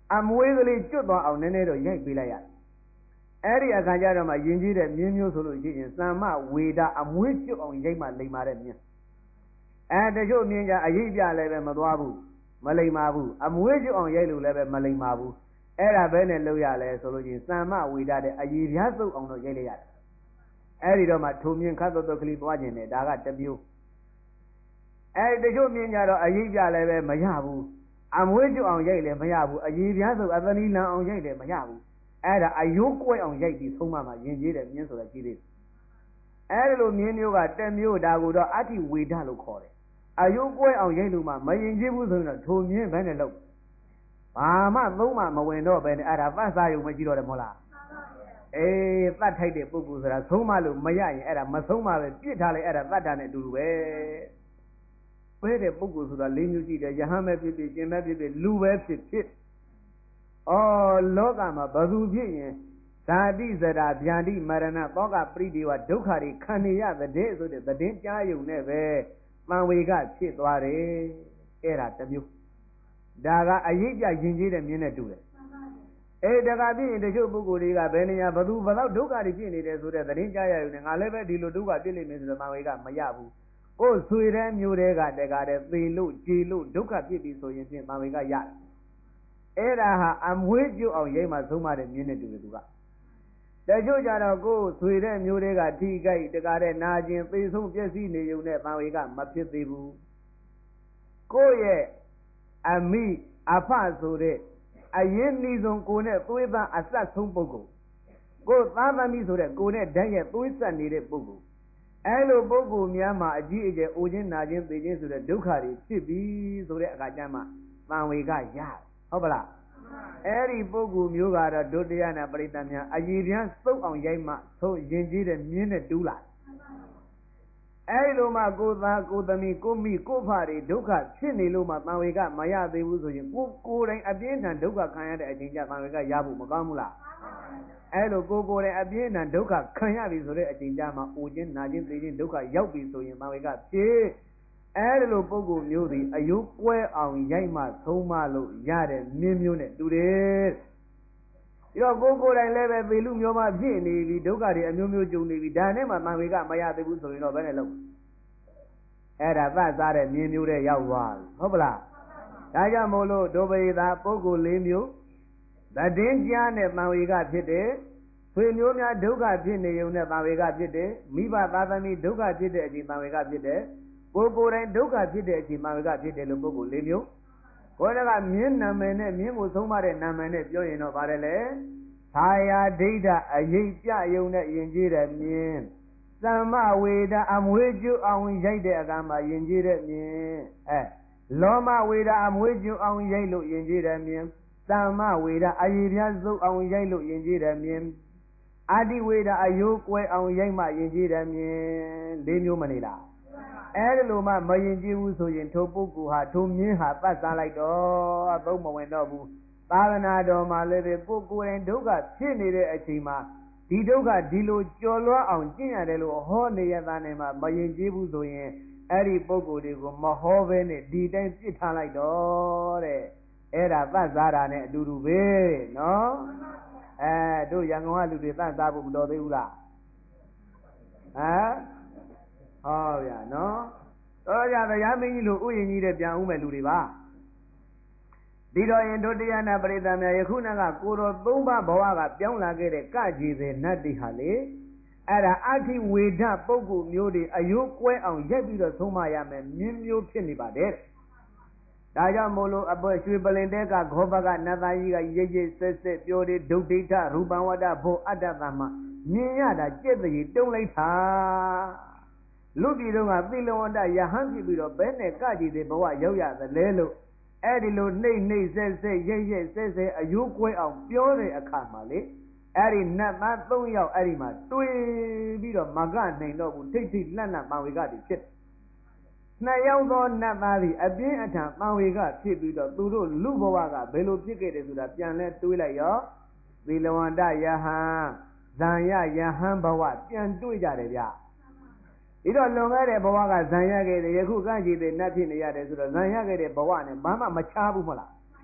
အမွေးကလေးကျွတ်သွားအောင်နည်းနည်းတော့ရိုက်ပေးလိုက်ရအဲ့ဒီအခါကျတော့မှယဉ်ကျေးတဲ့မြင်းမျိုးဆိုလို့ရှိရင်သမ္မဝေဒအမွေးကျွတ်အောင်ရိုက်မှလိမ္မာတဲ့မြင်းတချို့မြင်းကြအရေးပြလည်းပဲမသွားဘူးမလိမ္မာဘူးအမွေးကျွတ်အောင်ရိုက်လို့လည်းပဲမလိမ္မာဘူးအဲ့ဒါပဲနဲ့လုပ်ရလဲဆိုလို့ရှိရင်သမ္မဝေဒတဲ့အရေးပြသုတ်အောင်တော့ရိုက်လိုက်ရတယ်အဲ့ဒီတော့မှထုံမြင့်ခတ်တော့ကလေးသွားခြင်းနဲ့ဒါကတစ်မျိုးတချို့မြင်းကြတော့အရေးပြလည်းပဲမရဘူးအမွေးကျွတ်အောင်ရိုက်လည်းမရဘူးအရေးပြသုတ်အသနီလန်အောင်ရိုက်လည်းမရဘူးအဲ့ဒါအယိုးကွဲအောင်ရိုက်ပြီးဆုံးမမှာယဉ်ကျေးတဲ့မြင်းဆိုတာကြီးသေးတယ်အဲ့ဒီလိုမြင်းမျိုးကတက်မျိုးဒါကိုတော့အဋ္ဌိဝေဒလို့ခေါ်တယ်အယိုးကွဲအောင်ရိုက်လို့မှမယဉ်ကျေးဘူးဆိုရင်တော့ထိုမြင်းပဲနဲ့လို့ဘာမှသုံးမှမဝင်တော့ပဲနဲ့အဲ့ဒါသတ်စားရုံမကြည့်တော့တယ်မဟုတ်လားသတ်ထိုက်တဲ့ပုဂ္ဂိုလ်ဆိုတာဆုံးမလို့မရရင်အဲ့ဒါမဆုံးမပဲပြစ်ထားလိုက်အဲ့ဒါသတ်တာနဲ့အတူတူပဲတဲ့ပုဂ္ဂိုလ်ဆိုတာ၄မျိုးရှိတယ်ယဟန်ပဲဖြစ်ဖြစ်ရှင်ပဲဖြစ်ဖြစ်လူပဲဖြစ်ဖြစ်လောကမှာဘသူဖြစ်ရင်ဇာတိဇရာဗျာတိမရဏသောကပရိဒီဝဒုက္ခတွေခံနေရတဲ့ဆိုတဲ့သတင်းကြားယုံနဲ့ပဲတန်ဝေကဖြစ်သွားတယ်အဲ့ဒါတစ်မျိုးဒါကအရေးကြယဉ်ကျေးတဲ့မြင်းနဲ့တူတယ်တခါဖြစ်ရင်တချို့ပုဂ္ဂိုလ်တွေကဘယ်နေရာဘသူဘလောက်ဒုက္ခတွေဖြစ်နေတယ်ဆိုတဲ့သတင်းကြားရယုံနဲ့ငါလည်းပဲဒီလိုဒုက္ခဖြစ်လိမ့်မယ်ဆိုတဲ့တန်ဝေကမရဘူးကိုယ်ဆွေတဲ့မျိုးတွေကတကားတဲ့သေလို့ကြေလို့ဒုက္ခဖြစ်ပြီဆိုရင်ဖြင့်တန်ဝေကရတယ်အဲ့ဒါဟာအမွေးကျွတ်အောင်ရိမ့်မှဆုံးမတဲ့မြင်းနဲ့တူတယ်သူကတချို့ကြတော့ကိုယ်ဆွေတဲ့မျိုးတွေကထိခိုက်တကားတဲ့နာကျင်သေဆုံးပျက်စီးနေုံနဲ့တန်ဝေကမဖြစ်သေးဘူးကိုယ့်ရဲ့အမိအဖဆိုတဲ့အရင်နှီးဆုံးကိုနဲ့သွေးသားအဆက်ဆုံးပုဂ္ဂိုလ်ကိုသားသမီးဆိုတဲ့ကိုနဲ့ဓာတ်ရဲ့သွေးဆက်နေတဲ့ပုဂ္ဂိုလ်အဲ့လိုပုဂ္ဂိုလ်များမှာအကြီးအကျယ်အိုခြင်းနာခြင်းသိခြင်းဆိုတဲ့ဒုက္ခတွေဖြစ်ပြီးဆိုတဲ့အခါကျမှတန်ဝေကရဟုတ်ပလားအဲ့ဒီပုဂ္ဂိုလ်မျိုးကတော့ဒုတိယနာပရိသတ်များအည်ပြန်သုတ်အောင်ရိုက်မှသို့ယဉ်ကျေးတဲ့မြင်းနဲ့တူးလာအဲ့လိုမှကိုသားကိုသမီးကိုမိကိုဖတွေဒုက္ခဖြစ်နေလို့မှတန်ဝေကမရသေးဘူးဆိုရင်ကိုယ်တိုင်အပြင်းထန်ဒုက္ခခံရတဲ့အချိန်ကျတန်ဝေကရဖို့မကောင်းဘူးလားအဲ့လိုကိုယ်တိုင်အပြင်းထန်ဒုက္ခခံရပြီဆိုတဲ့အချိန်ကျမှအိုခြင်းနာခြင်းသိခြင်းဒုက္ခရောက်ပြီဆိုရင်တန်ဝေကဖြစ်အဲ့ဒီလိုပုဂ္ဂိုလ်မျိုးသည်အယုကွဲအောင်ရိုက်မှဆုံးမလို့ရတဲ့မြင်းမျိုးနဲ့တူတယ်ဒီတော့ကိုယ်တိုင်လည်းပဲသေလူမျိုးမှဖြစ်နေပြီဒုက္ခတွေအမျိုးမျိုးကြုံနေပြီဒါနဲ့မှတန်ဝေကမရသေးဘူးဆိုရင်တော့ဘယ်နဲ့လုပ်အဲ့ဒါသတ်စားတဲ့မြင်းမျိုးတွေရောက်သွားပြီဟုတ်ပလားဒါကြောင့်မို့လို့ဒုပရိသပုဂ္ဂိုလ်၄မျိုးသတင်းကြားနဲ့တန်ဝေကဖြစ်တယ်ဆွေမျိုးများဒုက္ခဖြစ်နေုံနဲ့တန်ဝေကဖြစ်တယ်မိဘသားသမီးဒုက္ခဖြစ်တဲ့အချိန်တန်ဝေကဖြစ်တယ်ကိုယ်တိုင်ဒုက္ခဖြစ်တဲ့အချိန်တန်ဝေကဖြစ်တယ်လို့ပုဂ္ဂိုလ်၄မျိုးကိုယ်ကမြင်းနာမည်နဲ့မြင်းကိုဆုံးမတဲ့နာမည်နဲ့ပြောရင်တော့ပါတယ်လေသာယာဒိဋ္ဌအရေးပြယုံနဲ့ယဉ်ကျေးတဲ့မြင်းသမ္မဝေဒအမွေးကျွအောင်ရိုက်တဲ့အခါမှာယဉ်ကျေးတဲ့မြင်းလောမဝေဒအမွေးကျွအောင်ရိုက်လို့ယဉ်ကျေးတဲ့မြင်းသမ္မဝေဒအရေးပြသုတ်အောင်ရိုက်လို့ယဉ်ကျေးတဲ့မြင်းအာတိဝေဒအယိုးကွဲအောင်ရိုက်မှယဉ်ကျေးတဲ့မြင်း၄မျိုးမနေလားအဲ့ဒီလိုမှမယဉ်ကျေးဘူးဆိုရင်ထိုပုဂ္ဂိုလ်ဟာထိုမြင်းဟာသတ်စားလိုက်တော့အသုံးမဝင်တော့ဘူးသာသနာတော်မှာလည်းကိုယ်တိုင်ဒုက္ခဖြစ်နေတဲ့အချိန်မှာဒီဒုက္ခဒီလိုကြော်လွှားအောင်ကျင့်ရတယ်လို့ဟောနေရတာနဲ့မှမယဉ်ကျေးဘူးဆိုရင်အဲ့ဒီပုဂ္ဂိုလ်တွေကိုမဟောဘဲနဲ့ဒီတိုင်းပြစ်ထားလိုက်တော့တဲ့အဲ့ဒါသတ်စားတာနဲ့အတူတူပဲနော်တို့ရန်ကုန်ကလူတွေသတ်စားဖို့မတော်သေးဘူးလားဟောဗျာနော်တော့ကြတရားမင်းကြီးလိုဥယျာဉ်ကြီးတဲ့ပြန်ဦးမဲ့လူတွေပါဒီတော့ရင်ဒုတိယနာပရိသတ်များယခုနကကိုတော်၃ပါးဘဝကပြောင်းလာခဲ့တဲ့ကကြည်စေနတ်တိဟာလေအဲ့ဒါအဋ္ဌိဝေဒပုဂ္ဂိုလ်မျိုးတွေအယုကွဲအောင်ရက်ပြီးတော့ဆုံးမရမယ်မြင်းမျိုးဖြစ်နေပါတယ်ဒါကြောင့်မို့လို့အပွဲရွှေပလင်တဲကခောဘကနတ်သားကြီးကရိပ်ရိပ်ဆက်ဆက်ပြောတယ်ဒုဋ္ဌိထရူပံဝတ္တဘောအတ္တသမမြင်ရတာကြက်တည်းတုံးလိုက်တာလူပြည်တော့ကသီလဝန္တယဟန်ဖြစ်ပြီးတော့ဘယ်နဲ့ကကြည်တဲ့ဘဝရောက်ရသလဲလို့အဲ့ဒီလိုနှိမ့်နှိမ့်ဆက်ဆက်ရိပ်ရိပ်ဆက်ဆက်အယိုးကွဲအောင်ပြောတဲ့အခါမှာလေအဲ့ဒီနတ်သား၃ယောက်အဲ့ဒီမှာတွေ့ပြီးတော့မကနိုင်တော့ဘူးထိတ်ထိတ်လန့်လန့်ပံဝေကတိဖြစ်နှစ်ယောက်သောနတ်သားသည်အပြင်းအထန်ပံဝေကဖြစ်ပြီးတော့သူတို့လူဘဝကဘယ်လိုဖြစ်ခဲ့တယ်ဆိုတာပြန်လဲတွေးလိုက်ရောသီလဝန္တယဟန်ဇံရယဟန်ဘဝပြန်တွေးကြတယ်ဗျဒီတော့လွန်ခဲ့တဲ့ဘဝကဇံရခဲ့တယ်ယခုကကြည်တဲ့နတ်ဖြစ်နေရတယ်ဆိုတော့ဇံရခဲ့တဲ့ဘဝနဲ့ဘာမှမချားဘူးမလား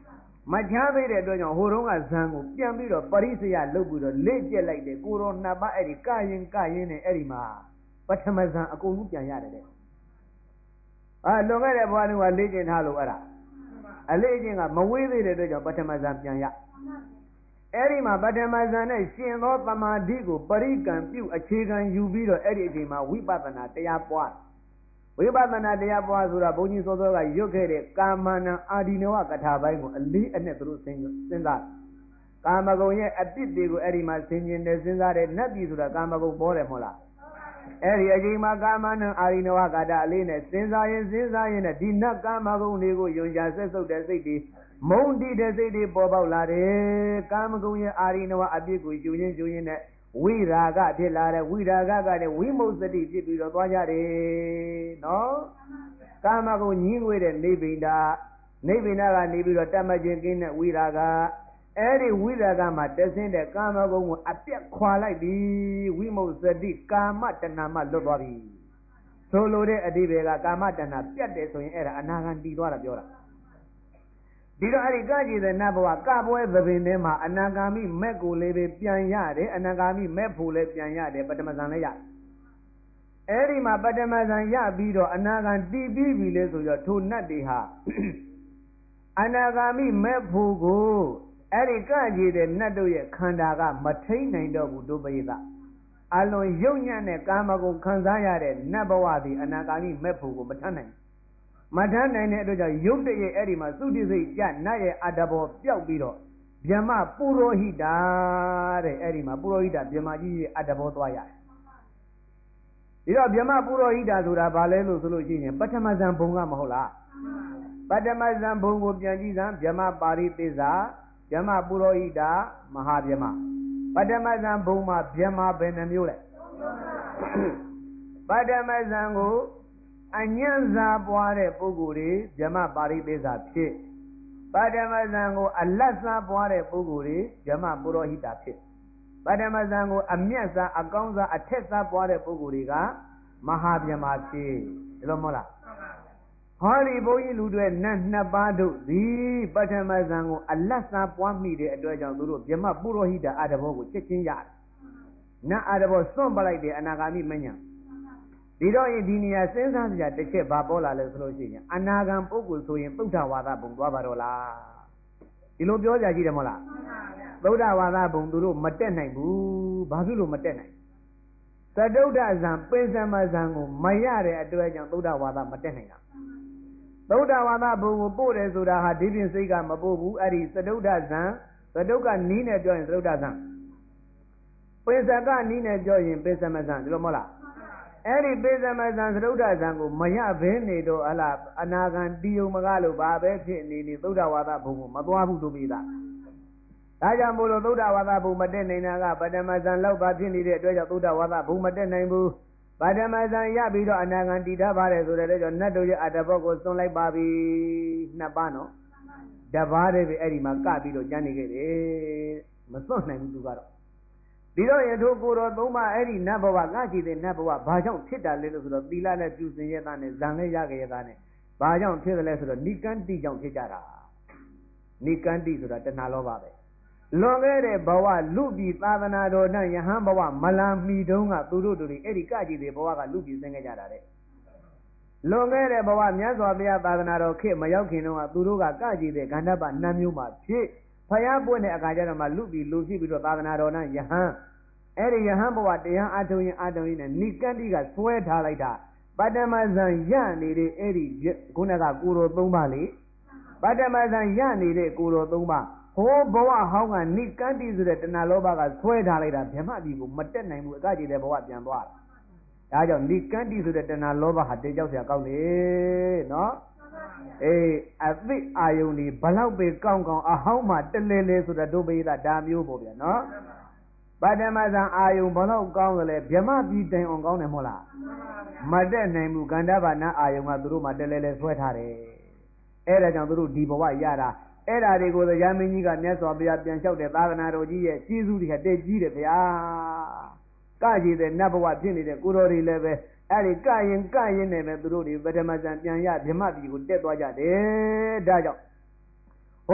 မချားသေးတဲ့အတွက်ကြောင့်ဟိုတုန်းကဇံကိုပြန်ပြီးတော့ပရိစ္ဆေယလုပ်ပြီးတော့လေ့ကျက်လိုက်တယ်ကိုရောနှစ်ပါးအဲ့ဒီကရင်နဲ့အဲ့ဒီမှာပထမဇံအကုန်လုံးပြန်ရတယ်တဲ့လွန်ခဲ့တဲ့ဘဝတုန်းကလေ့ကျင့်ထားလို့အဲ့ဒါအလေ့ကျင့်ကမဝေးသေးတဲ့အတွက်ကြောင့်ပထမဇံပြန်ရအဲ့ဒီမှာပထမဇန်နဲ့ရှင်သောသမာဓိကိုပရိကံပြုအခြေခံယူပြီးတော့အဲ့ဒီအချိန်မှာဝိပဿနာတရားပွားဝိပဿနာတရားပွားဆိုတာဘုန်းကြီးစောစောကရွတ်ခဲ့တဲ့ကာမနံအာဒီနဝကထာပိုင်းကိုအလေးအနက်သူတို့စဉ်းစားကာမဂုဏ်ရဲ့အပြစ်တွေကိုအဲ့ဒီမှာဆင်ခြင်တယ်စဉ်းစားတယ်နတ်ပြည်ဆိုတာကာမဂုဏ်ပေါ်တယ်မဟုတ်လားအဲ့ဒီအချိန်မှာကာမနံအာဒီနဝကထာအလေးနဲ့စဉ်းစားရင်နဲ့ဒီနတ်ကာမဂုဏ်တွေကိုယုံကြဆက်ဆုပ်တဲ့စိတ်တွေမုံတိတဲ့စိတ်တွေပေါ်ပေါက်လာတယ်ကာမဂုဏ်ရဲ့အာရိနဝအပြစ်ကိုယူရင်းနဲ့ဝိရာဂဖြစ်လာတယ်ဝိရာဂကလည်းဝိမု သတိဖြစ်ပြီးတော့သွားကြတယ်နော်ကာမဂုဏ်ညင်းဝေးတဲ့နိဗ္ဗိန္ဒကနေပြီးတော့တတ်မှတ်ခြင်းကင်းတဲ့ဝိရာဂအဲ့ဒီဝိရာဂမှာတဆင်းတဲ့ကာမဂုဏ်ကိုအပြတ်ခွာလိုက်ပြီဝိမု သတိကာမတဏမှလွတ်သွားပြီဆိုလိုတဲ့အဓိပ္ပာယ်ကကာမတဏပြတ်တယ်ဆိုရင်အဲ့ဒါအနာဂံတည်သွားတာပြောတာဒီတော့အဲ့ဒီကကြည်တဲ့နတ်ဘဝကပွဲသဘင်ထဲမှာအနာဂါမိမက်ကိုလည်းပဲပြန်ရတယ်အနာဂါမိမက်ဖို့လည်းပြန်ရတယ်ပထမဇန်လည်းရအဲ့ဒီမှာပထမဇန်ရပြီးတော့အနာဂံတည်ပြီးပြီလေဆိုတော့ထိုနတ်တွေဟာအနာဂါမိမက်ဖို့ကိုအဲ့ဒီကကြည်တဲ့နတ်တို့ရဲ့ခန္ဓာကမထိန်နိုင်တော့ဘူးဒုပရိသအလွန်ယုံညံ့တဲ့ကာမဂုဏ်ခံစားရတဲ့နတ်ဘဝသည်အနာဂါမိမက်ဖို့ကိုမထမ်းနိုင်မထမ်းနိုင်တဲ့အတွက်ကြောင့်ရုပ်တရက်အဲ့ဒီမှာသုတိစိတ်ကြနတ်ရဲ့အတ္တဘောပျောက်ပြီးတော့ဗျမပုရောဟိတာတဲ့အဲ့ဒီမှာပုရောဟိတာဗျမကြီးရဲ့အတ္တဘောသွားရတယ်ဒီတော့ဗျမပုရောဟိတာဆိုတာဘာလဲလို့ဆိုလို့ရှိရင်ပထမဇန်ဘုံကမဟုတ်လားပထမဇန်ဘုံကိုပြန်ကြည့်စမ်းဗျမပါရိသေဇာဗျမပုရောဟိတာမဟာဗျမပထမဇန်ဘုံမှာဗျမဘယ်နှမျိုးလဲပထမဇန်ကိုအညံ့စာပွားတဲ့ပုဂ္ဂိုလ်တွေဗျမပါရိသေစာဖြစ်ပထမဇန်ကိုအလတ်စာပွားတဲ့ပုဂ္ဂိုလ်တွေဗျမပုရောဟိတာဖြစ်ပထမဇန်ကိုအမြတ်စာအကောင်းစာအထက်စာပွားတဲ့ပုဂ္ဂိုလ်တွေကမဟာဗျမဖြစ်ဒီလိုမဟုတ်လားဟောဒီဘုန်းကြီးလူတွေနတ်နှစ်ပါးတို့သည်ပထမဇန်ကိုအလတ်စာပွားမိတဲ့အတွက်ကြောင့်သူတို့ဗျမပုရောဟိတာအတ္တဘောကိုချက်ချင်းရတယ်နတ်အတ္တဘောစွန့်ပလိုက်တယ်အနာဂါမိမညာဒီတော့ဒီနေရာစဉ်းစားစရာတစ်ချက်ဘာပေါ်လာလဲဆိုလို့ရှိရင်အနာဂံပုဂ္ဂိုလ်ဆိုရင်သုဒ္ဓဝါဒဘုံသွားပါတော့လားဒီလိုပြောကြကြည့်တယ်မဟုတ်လားသုဒ္ဓဝါဒဘုံသူတို့မတက်နိုင်ဘူးဘာဖြစ်လို့မတက်နိုင်သတုဒ္ဓဇံပင်စမဇံကိုမရတဲ့အတွက်ကြောင့်သုဒ္ဓဝါဒမတက်နိုင်တာသုဒ္ဓဝါဒဘုံကိုပို့တယ်ဆိုတာဟာဒီပြင်စိတ်ကမပို့ဘူးအဲ့ဒီသတုဒ္ဓဇံသတုကနီးနဲ့ပြောရင်သတုဒ္ဓဇံပင်စကနီးနဲ့ပြောရင်ပင်စမဇံဒီလိုမဟုတ်လားအဲ့ဒီပိသမဇံသရုဒ္ဓဇံကိုမရဘဲနေတော့အလားအနာဂံတီယုံမကလို့ဘာပဲဖြစ်နေသုဒ္ဓဝါဒဘုံကိုမသွားဘူးတို့ပြီးသားဒါကြောင့်မို့လို့သုဒ္ဓဝါဒဘုံမတက်နိုင်တာကပထမဇံလောက်ပါဖြစ်နေတဲ့အတွက်ကြောင့်သုဒ္ဓဝါဒဘုံမတက်နိုင်ဘူးပထမဇံရပြီးတော့အနာဂံတည်ထားပါတယ်ဆိုတဲ့အတွက်ကြောင့်နတ်တို့ရဲ့အတ္တဘောကိုစွန့်လိုက်ပါပြီနှစ်ပါးနော်တပါးတည်းပဲအဲ့ဒီမှာကပြီးတော့ကျန်နေခဲ့တယ်မစွန့်နိုင်ဘူးသူကတော့ဒီတော့ရထိုးကိုတော်သုံးပါအဲ့ဒီနတ်ဘဝကကြည်တဲ့နတ်ဘဝဘာကြောင့်ဖြစ်တာလဲလို့ဆိုတော့သီလနဲ့ပြုစင်ရတဲ့နဲ့ဇံလည်းရကြရတဲ့နဲ့ဘာကြောင့်ဖြစ်တယ်လဲဆိုတော့နိကန္တိကြောင့်ဖြစ်ကြတာနိကန္တိဆိုတာတဏှာလောဘပဲလွန်ခဲ့တဲ့ဘဝလူပြည်သာသနာတော်နဲ့ယဟန်ဘဝမလာမီတုန်းကသူတို့တွေအဲ့ဒီကကြည်တဲ့ဘဝကလူပြည်ဆင်းခဲ့ကြတာတဲ့လွန်ခဲ့တဲ့ဘဝမြတ်စွာဘုရားသာသနာတော်ခေတ်မရောက်ခင်တုန်းကသူတို့ကကြည်တဲ့ဂန္ဓပနတ်မျိုးမှာဖြစ်ဖယားပွင့်တဲ့အခါကျတော့မှလူပြီးလူဖြစ်ပြီးတော့သာသနာတော်နဲ့ယဟန်အဲ့ဒီယဟန်ဘဝတရားအထုံရင်နဲ့နိကန္တိကဆွဲထားလိုက်တာပထမဇန်ရနေတဲ့အဲ့ဒီခုနကကိုတော်၃ပါးလေပထမဇန်ရနေတဲ့ကိုတော်၃ပါးဟောဘဝဟောင်းကနိကန္တိဆိုတဲ့တဏှာလောဘကဆွဲထားလိုက်တာဗြဟ္မပြည်ကိုမတက်နိုင်ဘူးအကကြည်တဲ့ဘဝပြန်သွားတာဒါကြောင့်နိကန္တိဆိုတဲ့တဏှာလောဘဟာတေကြောက်စရာကောင်းတယ်နော်အေးအသိအာယုန်ဒီဘလောက်ပဲကောင်းကောင်းအဟောင်းမှာတလဲလဲဆိုတာဒုပိယဒါမျိုးပေါ့ဗျာနော်ပထမဇန်အာယုန်ဘလောက်ကောင်းတယ်လဲဗြဟ္မပြည်တိုင်အောင်ကောင်းတယ်မဟုတ်လားမတက်နိုင်ဘူးကန္ဓဘာနာအာယုန်ကသူတို့မှတလဲလဲဆွဲထားတယ်အဲ့ဒါကြောင့်သူတို့ဒီဘဝရတာအဲ့ဒါတွေကိုတရားမင်းကြီးကမြတ်စွာဘုရားပြန်လျှောက်တဲ့သာသနာတော်ကြီးရဲ့ကျေးဇူးတွေကတည့်ကြီးတယ်ဗျာကကြည်တဲ့နတ်ဘဝဖြစ်နေတဲ့ကိုတော်တွေလည်းပဲအဲ့ဒီကရင်နဲ့ပဲသူတို့တွေပထမဇန်ပြန်ရဗြဟ္မပြည်ကိုတက်သွားကြတယ်ဒါကြောင့်ဟိုး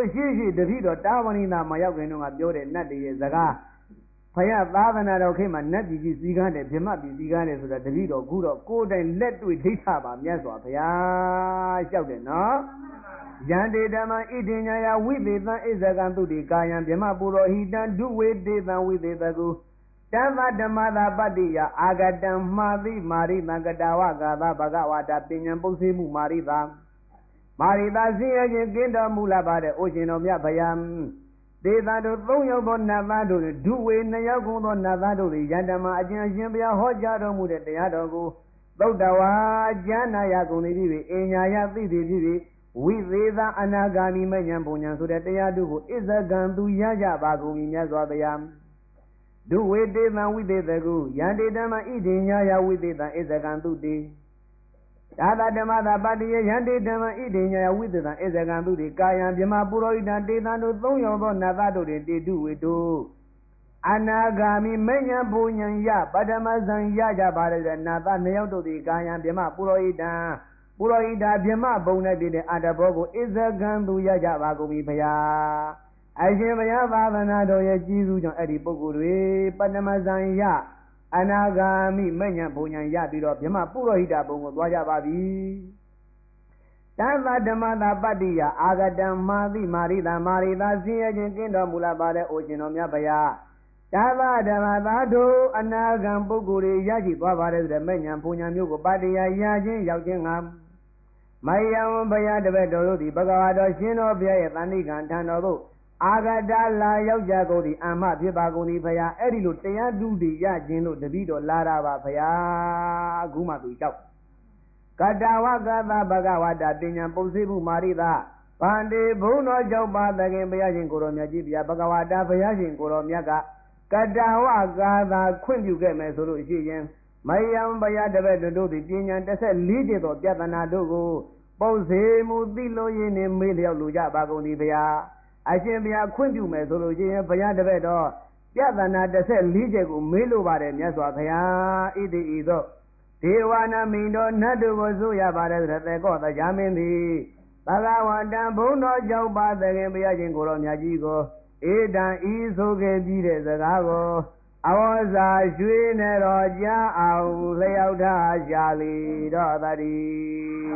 ရှိတပိတော့တာဝဏိနာမရောက်ခင်တော့ငါပြောတဲ့နတ်တွေရဲ့စကားဖယားသာသနာတော်ခေတ်မှာနတ်ပြည်ကြီးစီကားတယ်ဗြဟ္မပြည်စီကားတယ်ဆိုတာတပိတော့ခုတော့ကိုယ်တိုင်လက်တွေ့ဒိဋ္ဌပါမြတ်စွာဘုရားလျှောက်တယ်နော်ယန္တေဓမ္မဣတိညာယဝိသေသံဣဇကံသူတိကာယံဗြဟ္မပုရောဟိတံဒုဝေတေသံဝိသေသကုတမ္မဓမ္မသာပတ္တိယအာဂတံမှာတိမာရိတံကတာဝဂါသဘဂဝါတာပညာပုစေမှုမာရိတာမာရိတာစင်ရခြင်းကင်းတော်မူလာပါတဲ့အိုရှင်တော်မြတ်ဗျာဒေသတို့၃ယောက်သောနတ်သားတို့ဒုဝေ၂ယောက်ကုန်သောနတ်သားတို့သည်ယန္တမအကျဉ်းရှင်ဘုရားဟောကြားတော်မူတဲ့တရားတော်ကိုသုတ်တဝါကျမ်းနာရကုန်သည်ဖြစ်၍အညာယသိသည်ဖြစ်၍ဝိသေသအနာဂါမိမဉ္ဇဉ်ပုံဉ္ဇဉ်ဆိုတဲ့တရားတို့ကိုဣဇကံသူရကြပါကုန်ပြီမြတ်စွာဘုရားဒုဝေတေသံဝိသေသကုယန္တေဓမ္မဣတိညာယဝိသေသံဣဇကံသူတိသာသဓမ္မသာပတ္တိယယန္တေဓမ္မဣတိညာယဝိသေသံဣဇကံသူတိကာယံဗြဟ္မပုရောဟိတံတေသံတို့၃ယောက်သောနတ်သားတို့တွင်တေတုဝေတုအနာဂါမိမဉ္ဇဉ်ပုံဉ္ဇဉ်ယပထမဇံရကြပါတဲ့နတ်သား၂ယောက်တို့သည်ကာယံဗြဟ္မပုရောဟိတံပုရောဟိတာဗြဟ္မဘုံနဲ့ပြည့်တဲ့အတ္တဘောကိုဣဇကံသူရကြပါကုန်ပြီဘုရားအရှင်ဘုရားသာသနာတော်ရဲ့ကြီးစုကြောင့်အဲ့ဒီပုဂ္ဂိုလ်တွေပထမဇန်ယအနာဂါမိမဉ္ဇဉ်ဘုံဉ္ဇဉ်ရပြီးတော့ဗြဟ္မပုရောဟိတာဘုံကိုသွားကြပါပြီတသဓမ္မသာပတ္တိယအာဂတံမာတိမာရိတာမာရိတာဆင်းရဲခြင်းကင်းတော်မူလာပါတဲ့အိုရှင်တော်မြတ်ဘုရားတသဓမ္မသာတို့အနာဂံပုဂ္ဂိုလ်တွေရရှိသွားပါတဲ့ဆိုတဲ့မဉ္ဇဉ်ဘုံဉ္ဇဉ်မျိုးကိုပတ္တိယရခြင်းရောက်ခြင်းငါမယံဘုရားတပည့်တော်တို့သည်ဘဂဝါတော်ရှင်တော်ဘုရားရဲ့တဏိကံထံတော်သို့အာဂတလာရောက်ကြကုန်သည်အမ္မဖြစ်ပါကုန်သည်ဘုရားအဲ့ဒီလိုတရားဓုတွေရခြင်းလို့တပည့်တော်လာတာပါဘုရားအခုမှသူလျှောက်ကတဝကသဘဂဝတာပညာပုံစေမှုမာရိတာဗန္တေဘုံတော်ကြောင့်ပါသခင်ဘုရားရှင်ကိုတော်မြတ်ကြီးဗျာဘဂဝတာဘုရားရှင်ကိုတော်မြတ်ကကတဝကာသာခွင့်ပြုခဲ့မယ်ဆိုလို့ရှိရင်မယံဘုရားတပည့်တို့သည်ပညာ14ကျင့်သောပြဿနာတို့ကိုပုံစေမှုသိလို့ရင်းနဲ့မေးလျောက်လူကြပါကုန်သည်ဘုရားအရှင်ဘုရားခွင့်ပြုမယ်ဆိုလို့ရှိရင်ဘုရားတပည့်တော်ပြဿနာ14ချက်ကိုမေးလို့ပါတယ်မြတ်စွာဘုရားဣတိဤသို့ဒေဝနာမိန်တော်နတ်တို့ကိုဆိုရပါတယ်ဆိုတဲ့ကောတရားမင်းသည်ဘဂဝတံဘုံတော်ကြောင့်ပါသခင်ဘုရားရှင်ကိုတော်မြတ်ကြီးကိုဧတံဤဆိုခဲ့ပြီးတဲ့စကားကိုအဝဇ္ဇာရွှေနဲ့တော်ကြားအောင်လျှောက်ထားရှာလေတော့တည်း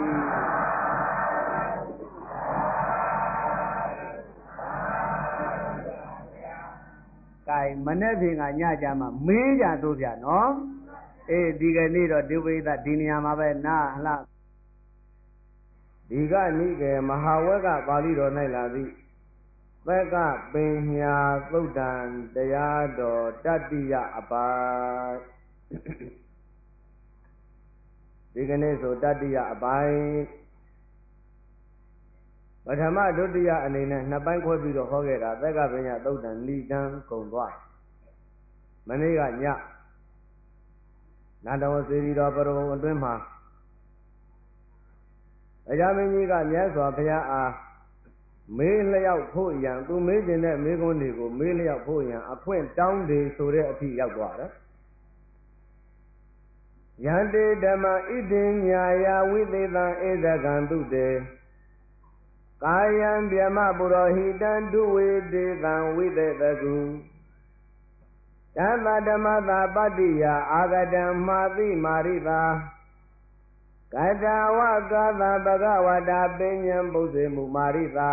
ကဲမနေ့ဖြင့်ကညကြမှာမေးကြသို့ဗျာနော်အေးဒီကနေ့တော့ဒုပိသဒီနေရာမှာပဲနာဟလားဒီကနိကေမဟာဝက်ကပါဠိတော်၌လာသည်သက်ကပညာသုတ်တံတရားတော်တတ္တိယအပိုင်းဒီကနေ့ဆိုတတ္တိယအပိုင်းပထမဒုတိယအနေနဲ့နှစ်ပိုင်းခွဲပြီးတော့ဟောခဲ့တာသက်ကပညာသုတ်တံဏိတံကုန်သွားမနေ့ကညနန္ဒဝစေတီတော်ပရဝုံအတွင်းမှာအရာမင်းကြီးကမြတ်စွာဘုရားအားမေးလျောက်ဖို့ရန်သူမေးခြင်းတဲ့မေးခွန်းတွေကိုမေးလျောက်ဖို့ရန်အခွင့်တောင်းတယ်ဆိုတဲ့အထိရောက်သွားတယ်ယန္တေဓမ္မဣတိညာယဝိသေသံဧဇကံတုတေကာယံဗြဟ္မပုရောဟိတံဒုဝေတေသံဝိသေသကုတသဓမ္မသာပတ္တိယအာဂတံမာတိမာရိတာကတဝကာသဘဂဝတာပညာပုစေမှုမာရိတာ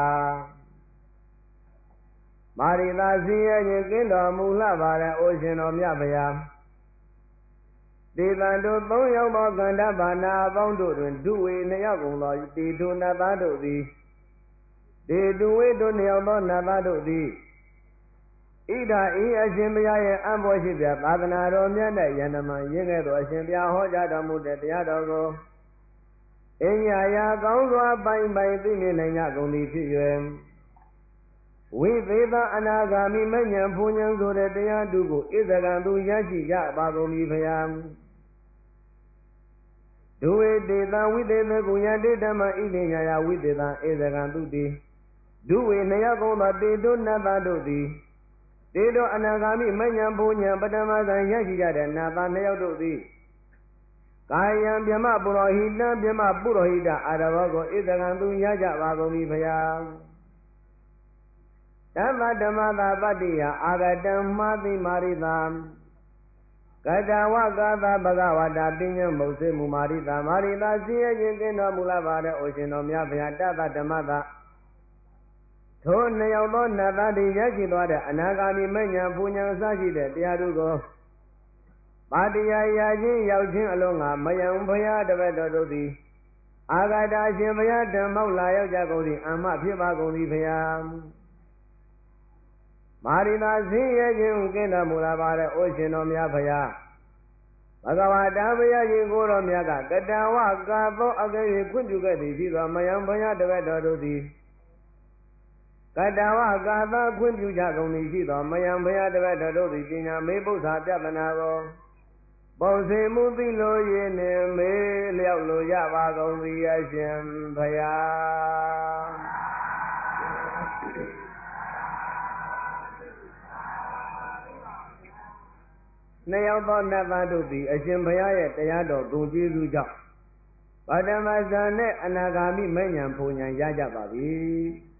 မာရိတာစင်ရဲ့ကင်းတော်မူလှပါတဲ့အိုရှင်တော်မြတ်ဗျာဒေသံတို့၃ယောက်သောကန္တဘာနာအပေါင်းတို့တွင်ဒုဝေ၂ယောက်ကုန်သောတေတုနတ်သားတို့သည်တေတုဝေတို့၂ယောက်သောနတ်သားတို့သည်ဣဒာဤအရှင်ဘုရားရဲ့အံ့ဘောရှိပြသာသနာတော်မြတ်၌ယန္တမရင်းခဲ့သောအရှင်ဘုရားဟောကြားတော်မူတဲ့တရားတော်ကိုအညာရာကောင်းစွာပိုင်ပိုင်သိမြင်နိုင်ကြကုန်သည်ဖြစ်၍ဝိသေသအနာဂါမိမဉ္ဇဉ်ဘုံဉ္ဇဉ်ဆိုတဲ့တရားတုကိုဣဇကံသူရရှိကြပါကုန်ပြီဘုရားဒုဝေတေသဝိသေသကုယတေဓမ္မဣတိညာယဝိသေသဣဇကံသူတိဒုဝေ၂ယောက်ကုန်သောတေတုနတ်သားတို့သည်တေတောအနာဂါမိမဉ္ဇဉ်ဘုံဉ္ဇဉ်ပထမဇန်ရရှိကြတဲ့နတ်သား၂ယောက်တို့သည်ကာယံဗြဟ္မပုရောဟိတံဗြဟ္မပုရောဟိတအာရဘောကိုဣဇကံသူရကြပါကုန်ပြီဘုရားဓမ္မသာပတ္တိယအာဂတံမာတိမာရိတာကတဝကာသဘဂဝတာပညံမုတ်စေမူမာရိတာမာရိတာစည်းရဲ့ခြင်းကင်းတော်မူလာပါတဲ့အိုရှင်တော်မြတ်ဗျာတသဓမ္မသာထိုနှစ်ယောက်သောနတ်သားတွေရရှိသွားတဲ့အနာဂါမိမဉ္ဇဉ်ပူဉ္ဇဉ်အစရှိတဲ့တရားတို့ကိုပါတရားရာချင်းရောက်ချင်းအလုံးကမယံဘုရားတပည့်တော်တို့သည်အာဂတာရှင်ဘုရားဓမ္မောက်လာရောက်ကြကုန်သည်အမဖြစ်ပါကုန်သည်ဘုရားမာရိတာစည်းရဲ့ခြင်းကင်းတော်မူလာပါတဲ့အိုရှင်တော်မြတ်ဘုရားဘဂဝတာဘုရားရှင်ကိုတော်မြတ်ကတဝကာသောအကယ်၍ခွင့်ပြုခဲ့သည်ရှိသောမယံဘုရားတပည့်တော်တို့သည်ကတဝကာသခွင့်ပြုကြကုန်သည်ရှိသောမယံဘုရားတပည့်တော်တို့သည်ပညာမေပု္ပ္ပာပြဿနာကိုပုံစေမှုသိလို့ရင်းနှင့်မေးလျောက်လို့ရပါကုန်သည်အရှင်ဘုရားနှစ်ယောက်သောနတ်သားတို့သည်အရှင်ဘုရားရဲ့တရားတော်ဂုဏ်ကျေးဇူးကြောင့်ဗဒ္ဓမဇန်နဲ့အနာဂါမိမဉ္ဇဉ်ပူဉ္ဇဉ်ရကြပါပြီ